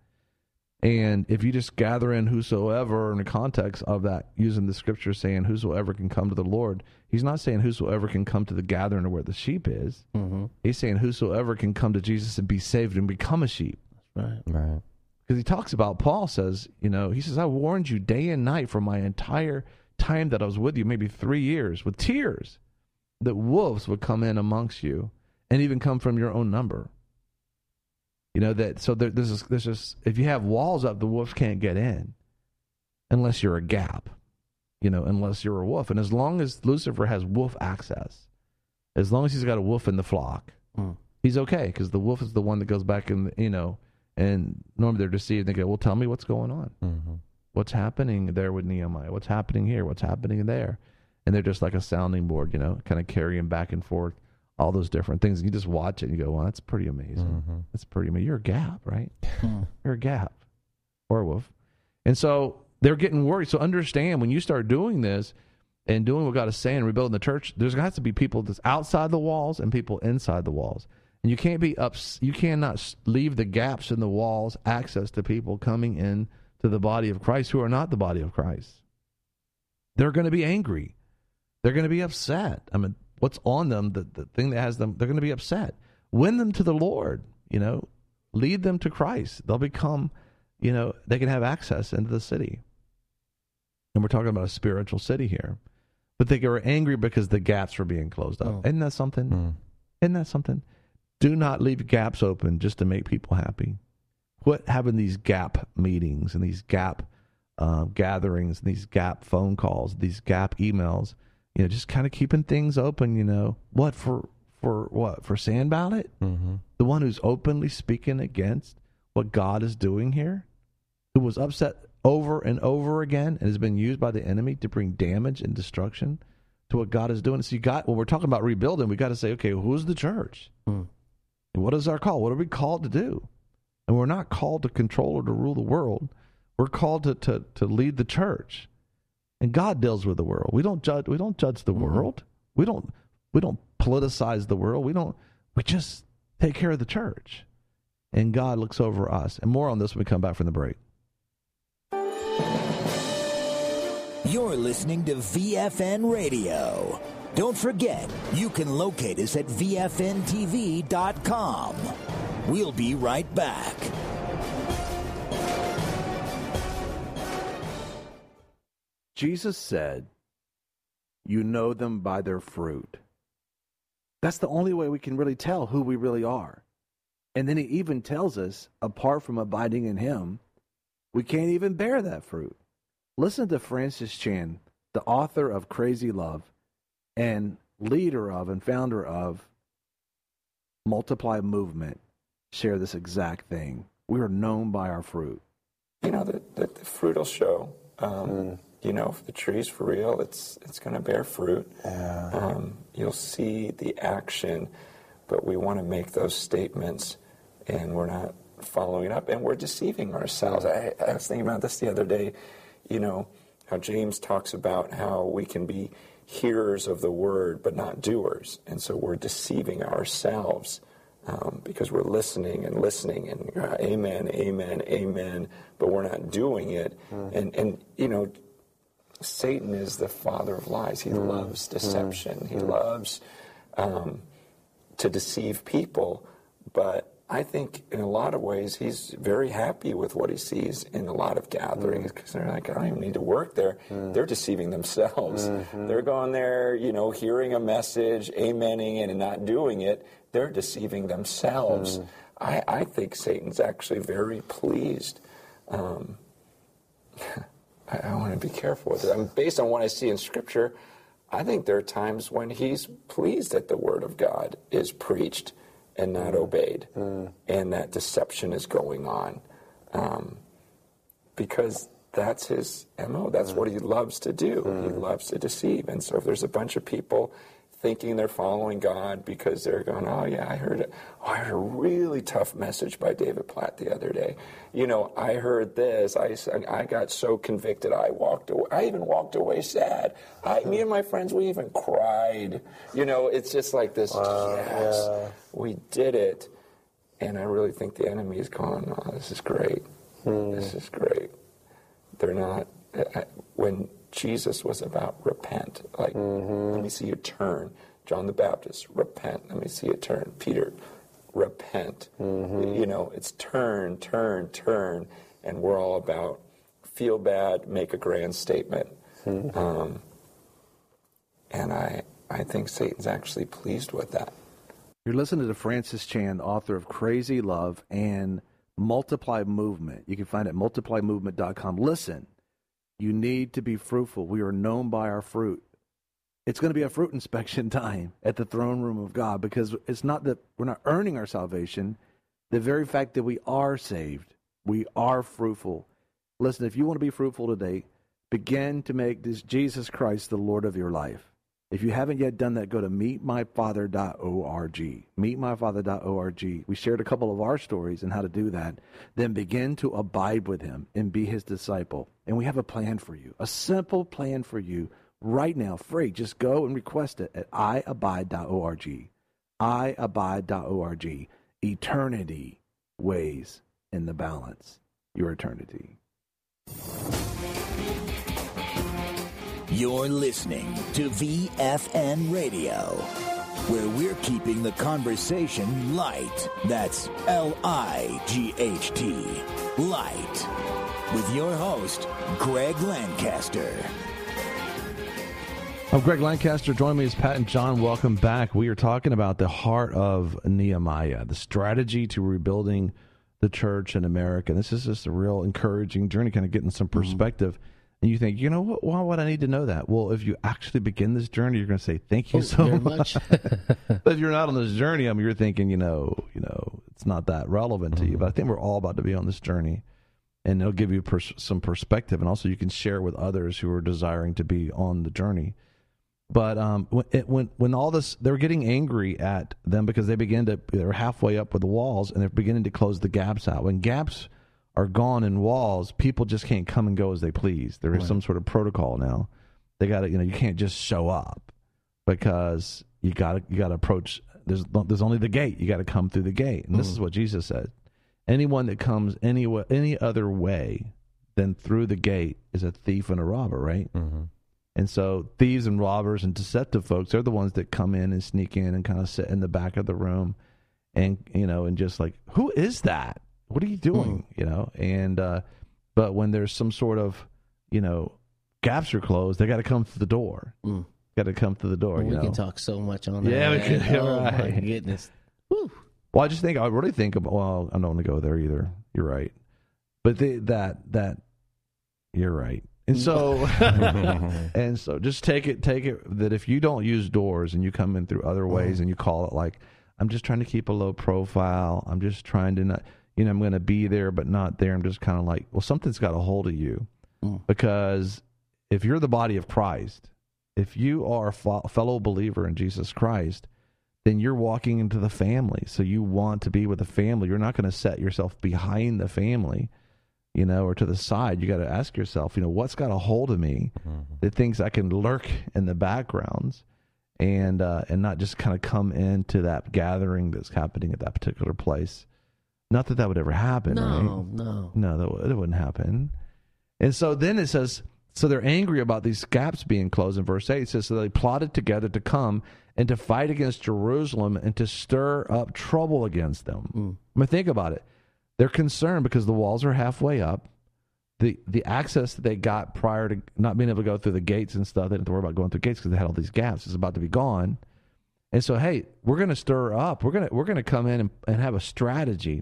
And if you just gather in whosoever in the context of that, using the scripture saying whosoever can come to the Lord, he's not saying whosoever can come to the gathering where the sheep is. Mm-hmm. He's saying whosoever can come to Jesus and be saved and become a sheep. That's right. Right. Because he talks about, Paul says, you know, he says, I warned you day and night for my entire time that I was with you, maybe three years, with tears, that wolves would come in amongst you and even come from your own number. You know, that, so there, there's this, there's this, if you have walls up, the wolves can't get in unless you're a gap, you know, unless you're a wolf. And as long as Lucifer has wolf access, as long as he's got a wolf in the flock, mm. he's okay, because the wolf is the one that goes back and, you know, and normally they're deceived. They go, well, tell me what's going on. Mm-hmm. What's happening there with Nehemiah? What's happening here? What's happening there? And they're just like a sounding board, you know, kind of carrying back and forth all those different things. You just watch it and you go, well, that's pretty amazing. Mm-hmm. That's pretty amazing. You're a gap, right? You're a gap or a wolf. And so they're getting worried. So understand, when you start doing this and doing what God is saying, rebuilding the church, there's got to be people that's outside the walls and people inside the walls. And you can't be up, you cannot leave the gaps in the walls access to people coming in to the body of Christ who are not the body of Christ. They're going to be angry. They're going to be upset. I mean, what's on them, the, the thing that has them, they're going to be upset. Win them to the Lord, you know, lead them to Christ. They'll become, you know, they can have access into the city. And we're talking about a spiritual city here. But they were angry because the gaps were being closed up. Oh. Isn't that something? Mm. Isn't that something? Do not leave gaps open just to make people happy. Quit having these gap meetings and these gap uh, gatherings, and these gap phone calls, these gap emails. You know, just kind of keeping things open, you know. What, for for what? For Sanballat? Mm-hmm. The one who's openly speaking against what God is doing here? Who was upset over and over again and has been used by the enemy to bring damage and destruction to what God is doing? So you got, when we're talking about rebuilding, we got to say, okay, who's the church? Mm. What is our call? What are we called to do? And we're not called to control or to rule the world. We're called to, to, to lead the church. And God deals with the world. We don't judge. We don't judge the mm-hmm. world. We don't. We don't politicize the world. We don't. We just take care of the church, and God looks over us. And more on this when we come back from the break. You're listening to V F N Radio. Don't forget, you can locate us at V F N T V dot com. We'll be right back. Jesus said, you know them by their fruit. That's the only way we can really tell who we really are. And then he even tells us, apart from abiding in him, we can't even bear that fruit. Listen to Francis Chan, the author of Crazy Love and leader of and founder of Multiply Movement, share this exact thing. We are known by our fruit. You know, the, the, the fruit will show. Um, mm. You know, if the tree's for real, it's it's going to bear fruit. Yeah. Um, you'll see the action, but we want to make those statements, and we're not following up, and we're deceiving ourselves. I, I was thinking about this the other day. You know, how James talks about how we can be hearers of the word but not doers. And so we're deceiving ourselves um, because we're listening and listening and uh, amen, amen, amen, but we're not doing it. Mm. And, and, you know, Satan is the father of lies. He mm. loves deception. Mm. He mm. loves um, to deceive people. But I think in a lot of ways he's very happy with what he sees in a lot of gatherings because mm. they're like, I don't even need to work there. Mm. They're deceiving themselves. Mm-hmm. They're going there, you know, hearing a message, amening it and not doing it. They're deceiving themselves. Mm. I, I think Satan's actually very pleased. Um, I, I want to be careful with it. I mean, based on what I see in Scripture, I think there are times when he's pleased that the Word of God is preached and not obeyed, mm. and that deception is going on, um, because that's his M O. That's mm. what he loves to do. Mm. He loves to deceive. And so if there's a bunch of people thinking they're following God because they're going, oh yeah, I heard it. Oh, I heard a really tough message by David Platt the other day. You know, I heard this. I, I got so convicted. I walked away. I even walked away sad. I, me and my friends, we even cried. You know, it's just like this. Wow, yes, yeah. We did it. And I really think the enemy is going, oh, this is great. Hmm. This is great. They're not. I, when Jesus was about repent. Like, mm-hmm. let me see you turn. John the Baptist, repent. Let me see you turn. Peter, repent. Mm-hmm. You know, it's turn, turn, turn. And we're all about feel bad, make a grand statement. Mm-hmm. Um, and I, I think Satan's actually pleased with that. You're listening to Francis Chan, author of Crazy Love and Multiply Movement. You can find it at multiply movement dot com. Listen. You need to be fruitful. We are known by our fruit. It's going to be a fruit inspection time at the throne room of God because it's not that we're not earning our salvation. The very fact that we are saved, we are fruitful. Listen, if you want to be fruitful today, begin to make this Jesus Christ the Lord of your life. If you haven't yet done that, go to meet my father dot org. meet my father dot org. We shared a couple of our stories on how to do that. Then begin to abide with him and be his disciple. And we have a plan for you, a simple plan for you right now, free. Just go and request it at i abide dot org. i abide dot org. Eternity weighs in the balance. Your eternity. You're listening to V F N Radio, where we're keeping the conversation light. That's L I G H T, light. With your host, Greg Lancaster. I'm Greg Lancaster. Join me as Pat and John. Welcome back. We are talking about the heart of Nehemiah, the strategy to rebuilding the church in America. And this is just a real encouraging journey, kind of getting some perspective. Mm-hmm. And you think, you know what? Why would I need to know that? Well, if you actually begin this journey, you're going to say, "Thank you oh, so much." much. But if you're not on this journey, I mean, you're thinking, you know, you know, it's not that relevant mm-hmm. to you. But I think we're all about to be on this journey, and it'll give you pers- some perspective, and also you can share with others who are desiring to be on the journey. But um, when, it, when when all this, they were getting angry at them because they began to, they were halfway up with the walls, and they're beginning to close the gaps out. When gaps are gone in walls, people just can't come and go as they please. There is right. some sort of protocol now. They got to, you know, you can't just show up because you got to you got to approach. There's there's only the gate. You got to come through the gate, and mm. this is what Jesus said. Anyone that comes any any other way than through the gate is a thief and a robber, right? Mm-hmm. And so thieves and robbers and deceptive folks, they're the ones that come in and sneak in and kind of sit in the back of the room, and you know, and just like, who is that? What are you doing? Mm. You know, and uh, but when there's some sort of, you know, gaps are closed, they got to come through the door. Mm. Got to come through the door. Well, you we know? can talk so much on that. Yeah, we can. Oh right. my goodness. Woo. Well, I just think I really think about. Well, I don't want to go there either. You're right, but the, that that you're right. And so, and so, just take it, take it that if you don't use doors and you come in through other ways, mm. and you call it like, I'm just trying to keep a low profile. I'm just trying to not, you know, I'm going to be there but not there. I'm just kind of like, well, something's got a hold of you, mm. because if you're the body of Christ, if you are a fo- fellow believer in Jesus Christ, then you're walking into the family. So you want to be with the family. You're not going to set yourself behind the family. you know, or to the side. You got to ask yourself, you know, what's got a hold of me mm-hmm. that thinks I can lurk in the backgrounds and uh, and not just kind of come into that gathering that's happening at that particular place. Not that that would ever happen, no, right? No, no. That, that wouldn't happen. And so then it says, so they're angry about these gaps being closed in verse eight. It says, so they plotted together to come and to fight against Jerusalem and to stir up trouble against them. Mm. I mean, think about it. They're concerned because the walls are halfway up. The the access that they got prior to not being able to go through the gates and stuff, they didn't have to worry about going through gates because they had all these gaps. It's about to be gone. And so, hey, we're going to stir up. We're going to we're going to come in and, and have a strategy.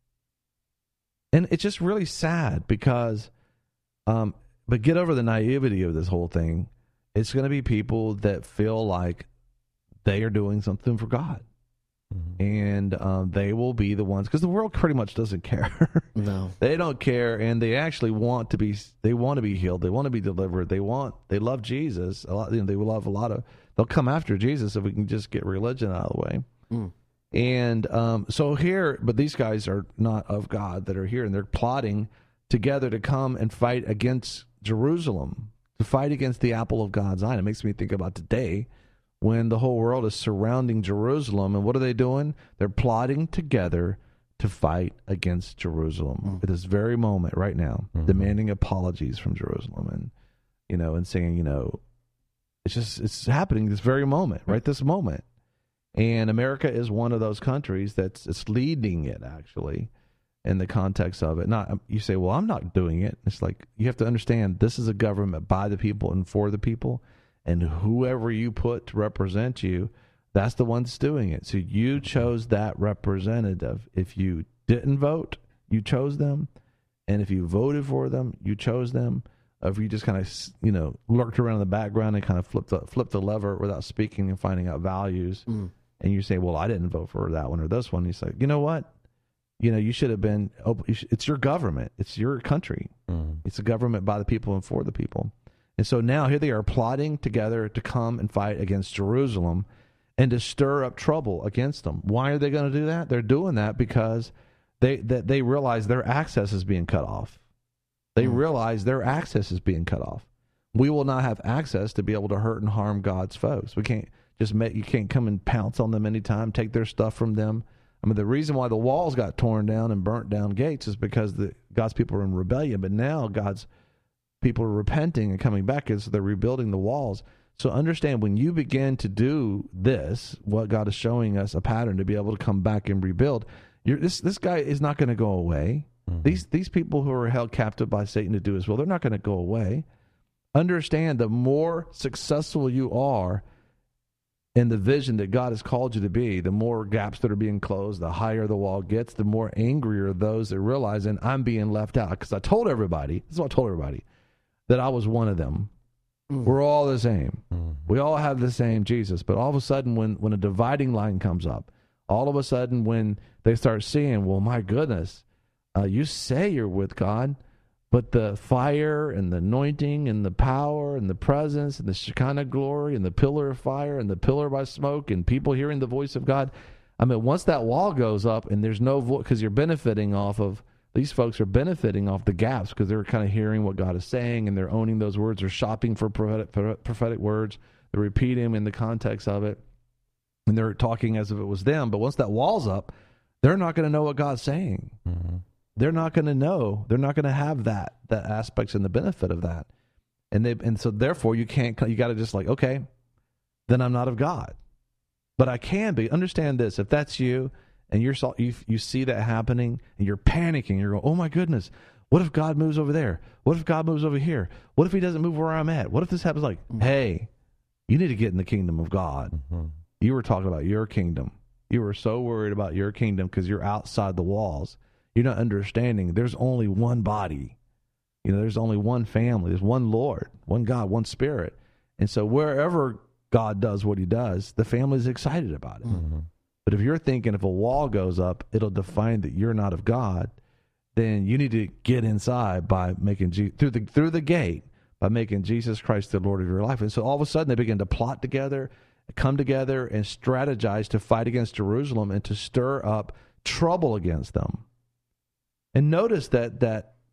And it's just really sad because, um, but get over the naivety of this whole thing. It's going to be people that feel like they are doing something for God. Mm-hmm. And um, they will be the ones, because the world pretty much doesn't care. No. They don't care, and they actually want to be, they want to be healed. They want to be delivered. They want, they love Jesus. A lot, you know, they will love a lot of, they'll come after Jesus if we can just get religion out of the way. Mm. And um, so here, but these guys are not of God that are here, and they're plotting together to come and fight against Jerusalem, to fight against the apple of God's eye. It makes me think about today when the whole world is surrounding Jerusalem, and what are they doing? They're plotting together to fight against Jerusalem mm. at this very moment right now, mm-hmm. demanding apologies from Jerusalem, and you know, and saying, you know, it's just it's happening this very moment, right this moment. And America is one of those countries that's it's leading it, actually, in the context of it. Not you say, well, I'm not doing it. It's like you have to understand this is a government by the people and for the people, and whoever you put to represent you, that's the one that's doing it. So you chose that representative. If you didn't vote, you chose them, and if you voted for them, you chose them. If you just kind of, you know, lurked around in the background and kind of flipped the, flipped the lever without speaking and finding out values, mm. and you say, well, I didn't vote for that one or this one. He's like, you know what? You know, you should have been, it's your government. It's your country. Mm. It's a government by the people and for the people. And so now here they are plotting together to come and fight against Jerusalem and to stir up trouble against them. Why are they going to do that? They're doing that because they that they realize their access is being cut off. They mm. realize their access is being cut off. We will not have access to be able to hurt and harm God's foes. We can't just make, you can't come and pounce on them anytime, take their stuff from them. I mean, the reason why the walls got torn down and burnt down gates is because the God's people are in rebellion. But now God's people are repenting and coming back as they're rebuilding the walls. So understand, when you begin to do this, what God is showing us, a pattern to be able to come back and rebuild, you're, this this guy is not going to go away. Mm-hmm. These these people who are held captive by Satan to do his will, they're not going to go away. Understand, the more successful you are in the vision that God has called you to be, the more gaps that are being closed, the higher the wall gets, the more angrier those that realize, and I'm being left out. Because I told everybody, this is what I told everybody, that I was one of them. Mm. We're all the same. Mm. We all have the same Jesus. But all of a sudden, when, when a dividing line comes up, all of a sudden when they start seeing, well, my goodness, uh, you say you're with God, but the fire and the anointing and the power and the presence and the Shekinah glory and the pillar of fire and the pillar by smoke and people hearing the voice of God, I mean, once that wall goes up and there's no voice, because you're benefiting off of, these folks are benefiting off the gaps because they're kind of hearing what God is saying and they're owning those words. They're shopping for prophetic, prophetic words. They're repeating them in the context of it. And they're talking as if it was them. But once that wall's up, they're not going to know what God's saying. Mm-hmm. They're not going to know. They're not going to have that that aspects and the benefit of that. And they and so therefore you can't, you got to just like, okay, then I'm not of God. But I can be. Understand this. If that's you, and you're you you see that happening, and you're panicking, you're going, oh my goodness, what if God moves over there? What if God moves over here? What if he doesn't move where I'm at? What if this happens? Like, mm-hmm. hey, you need to get in the kingdom of God. Mm-hmm. You were talking about your kingdom. You were so worried about your kingdom because you're outside the walls. You're not understanding there's only one body. You know, there's only one family. There's one Lord, one God, one Spirit. And so wherever God does what he does, the family's excited about it. Mm-hmm. But if you're thinking if a wall goes up, it'll define that you're not of God, then you need to get inside by making Je- through the through the gate by making Jesus Christ the Lord of your life. And so all of a sudden they begin to plot together, come together, and strategize to fight against Jerusalem and to stir up trouble against them. And notice that that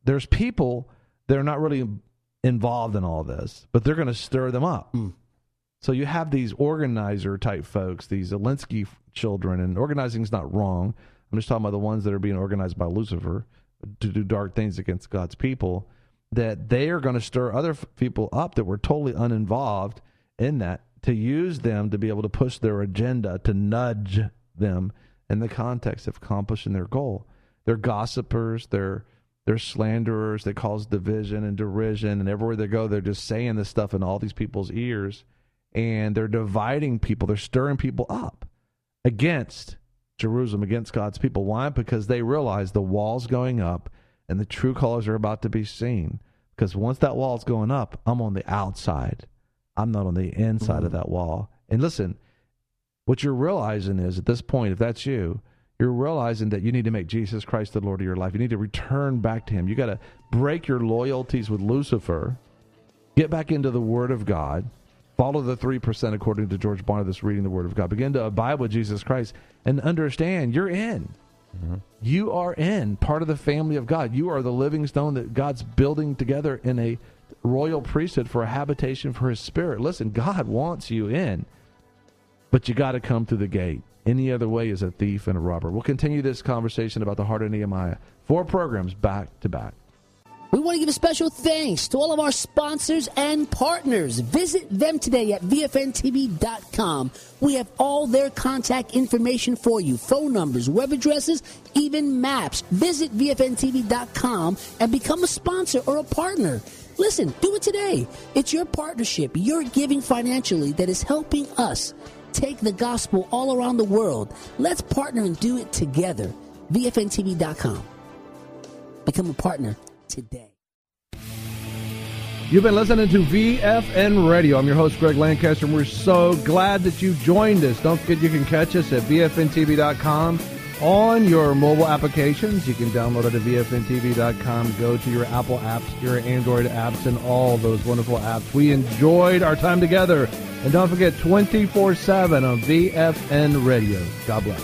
there's people that are not really involved in all this, but they're going to stir them up. Mm. So you have these organizer-type folks, these Alinsky children, and organizing is not wrong. I'm just talking about the ones that are being organized by Lucifer to do dark things against God's people, that they are going to stir other f- people up that were totally uninvolved in that, to use them to be able to push their agenda, to nudge them in the context of accomplishing their goal. They're gossipers, they're they're slanderers, they cause division and derision, and everywhere they go, they're just saying this stuff in all these people's ears, and they're dividing people, they're stirring people up against Jerusalem, against God's people. Why? Because they realize the wall's going up and the true colors are about to be seen. Because once that wall's going up, I'm on the outside. I'm not on the inside mm-hmm. of that wall. And listen, what you're realizing is at this point, if that's you, you're realizing that you need to make Jesus Christ the Lord of your life. You need to return back to him. You got to break your loyalties with Lucifer, get back into the Word of God, follow the three percent according to George Barna that's reading the Word of God. Begin to abide with Jesus Christ and understand you're in. Mm-hmm. You are in part of the family of God. You are the living stone that God's building together in a royal priesthood for a habitation for his spirit. Listen, God wants you in, but you got to come through the gate. Any other way is a thief and a robber. We'll continue this conversation about the heart of Nehemiah. Four programs back to back. We want to give a special thanks to all of our sponsors and partners. Visit them today at V F N T V dot com. We have all their contact information for you. Phone numbers, web addresses, even maps. Visit V F N T V dot com and become a sponsor or a partner. Listen, do it today. It's your partnership, your giving financially that is helping us take the gospel all around the world. Let's partner and do it together. V F N T V dot com. Become a partner today. You've been listening to V F N Radio. I'm your host, Greg Lancaster, and we're so glad that you joined us. Don't forget you can catch us at V F N T V dot com on your mobile applications. You can download it at V F N T V dot com. Go to your Apple apps, your Android apps, and all those wonderful apps. We enjoyed our time together. And don't forget, twenty-four seven on V F N Radio. God bless.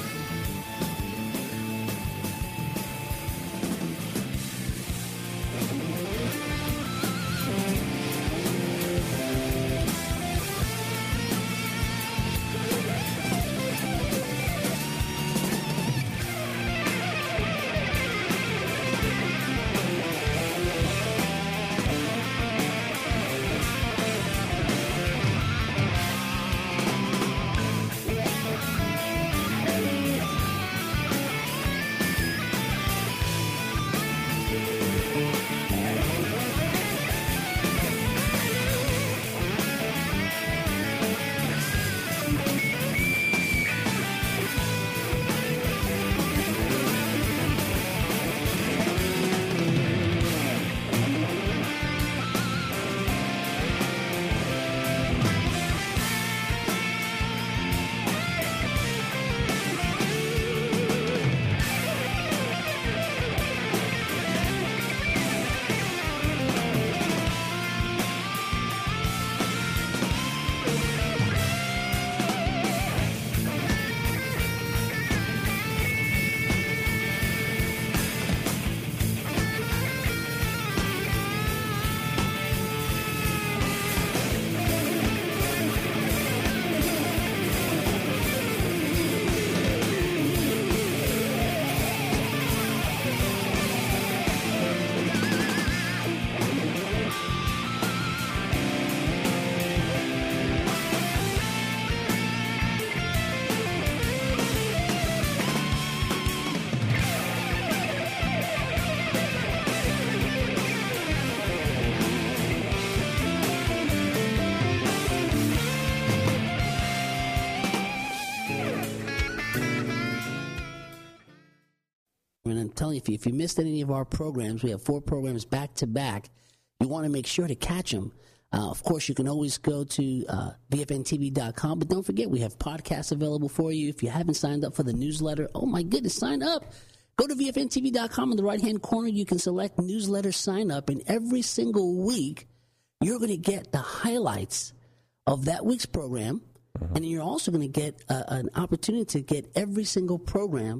And I'm telling you, if you, if you missed any of our programs, we have four programs back to back. You want to make sure to catch them. Uh, of course, you can always go to uh, V F N T V dot com, but don't forget, we have podcasts available for you. If you haven't signed up for the newsletter, oh my goodness, sign up. Go to V F N T V dot com. In the right-hand corner, you can select newsletter sign up, and every single week, you're going to get the highlights of that week's program, uh-huh. and you're also going to get uh, an opportunity to get every single program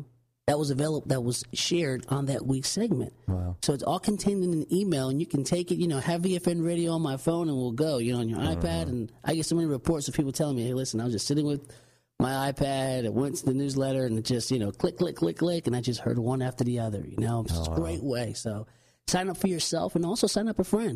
that was available, that was shared on that week's segment. Wow. So it's all contained in an email, and you can take it, you know, have V F N radio on my phone, and we'll go, you know, on your Mm-hmm. iPad. And I get so many reports of people telling me, hey, listen, I was just sitting with my iPad, I went to the newsletter, and it just, you know, click, click, click, click, and I just heard one after the other, you know. It's Oh, a wow. great way. So sign up for yourself, and also sign up a friend.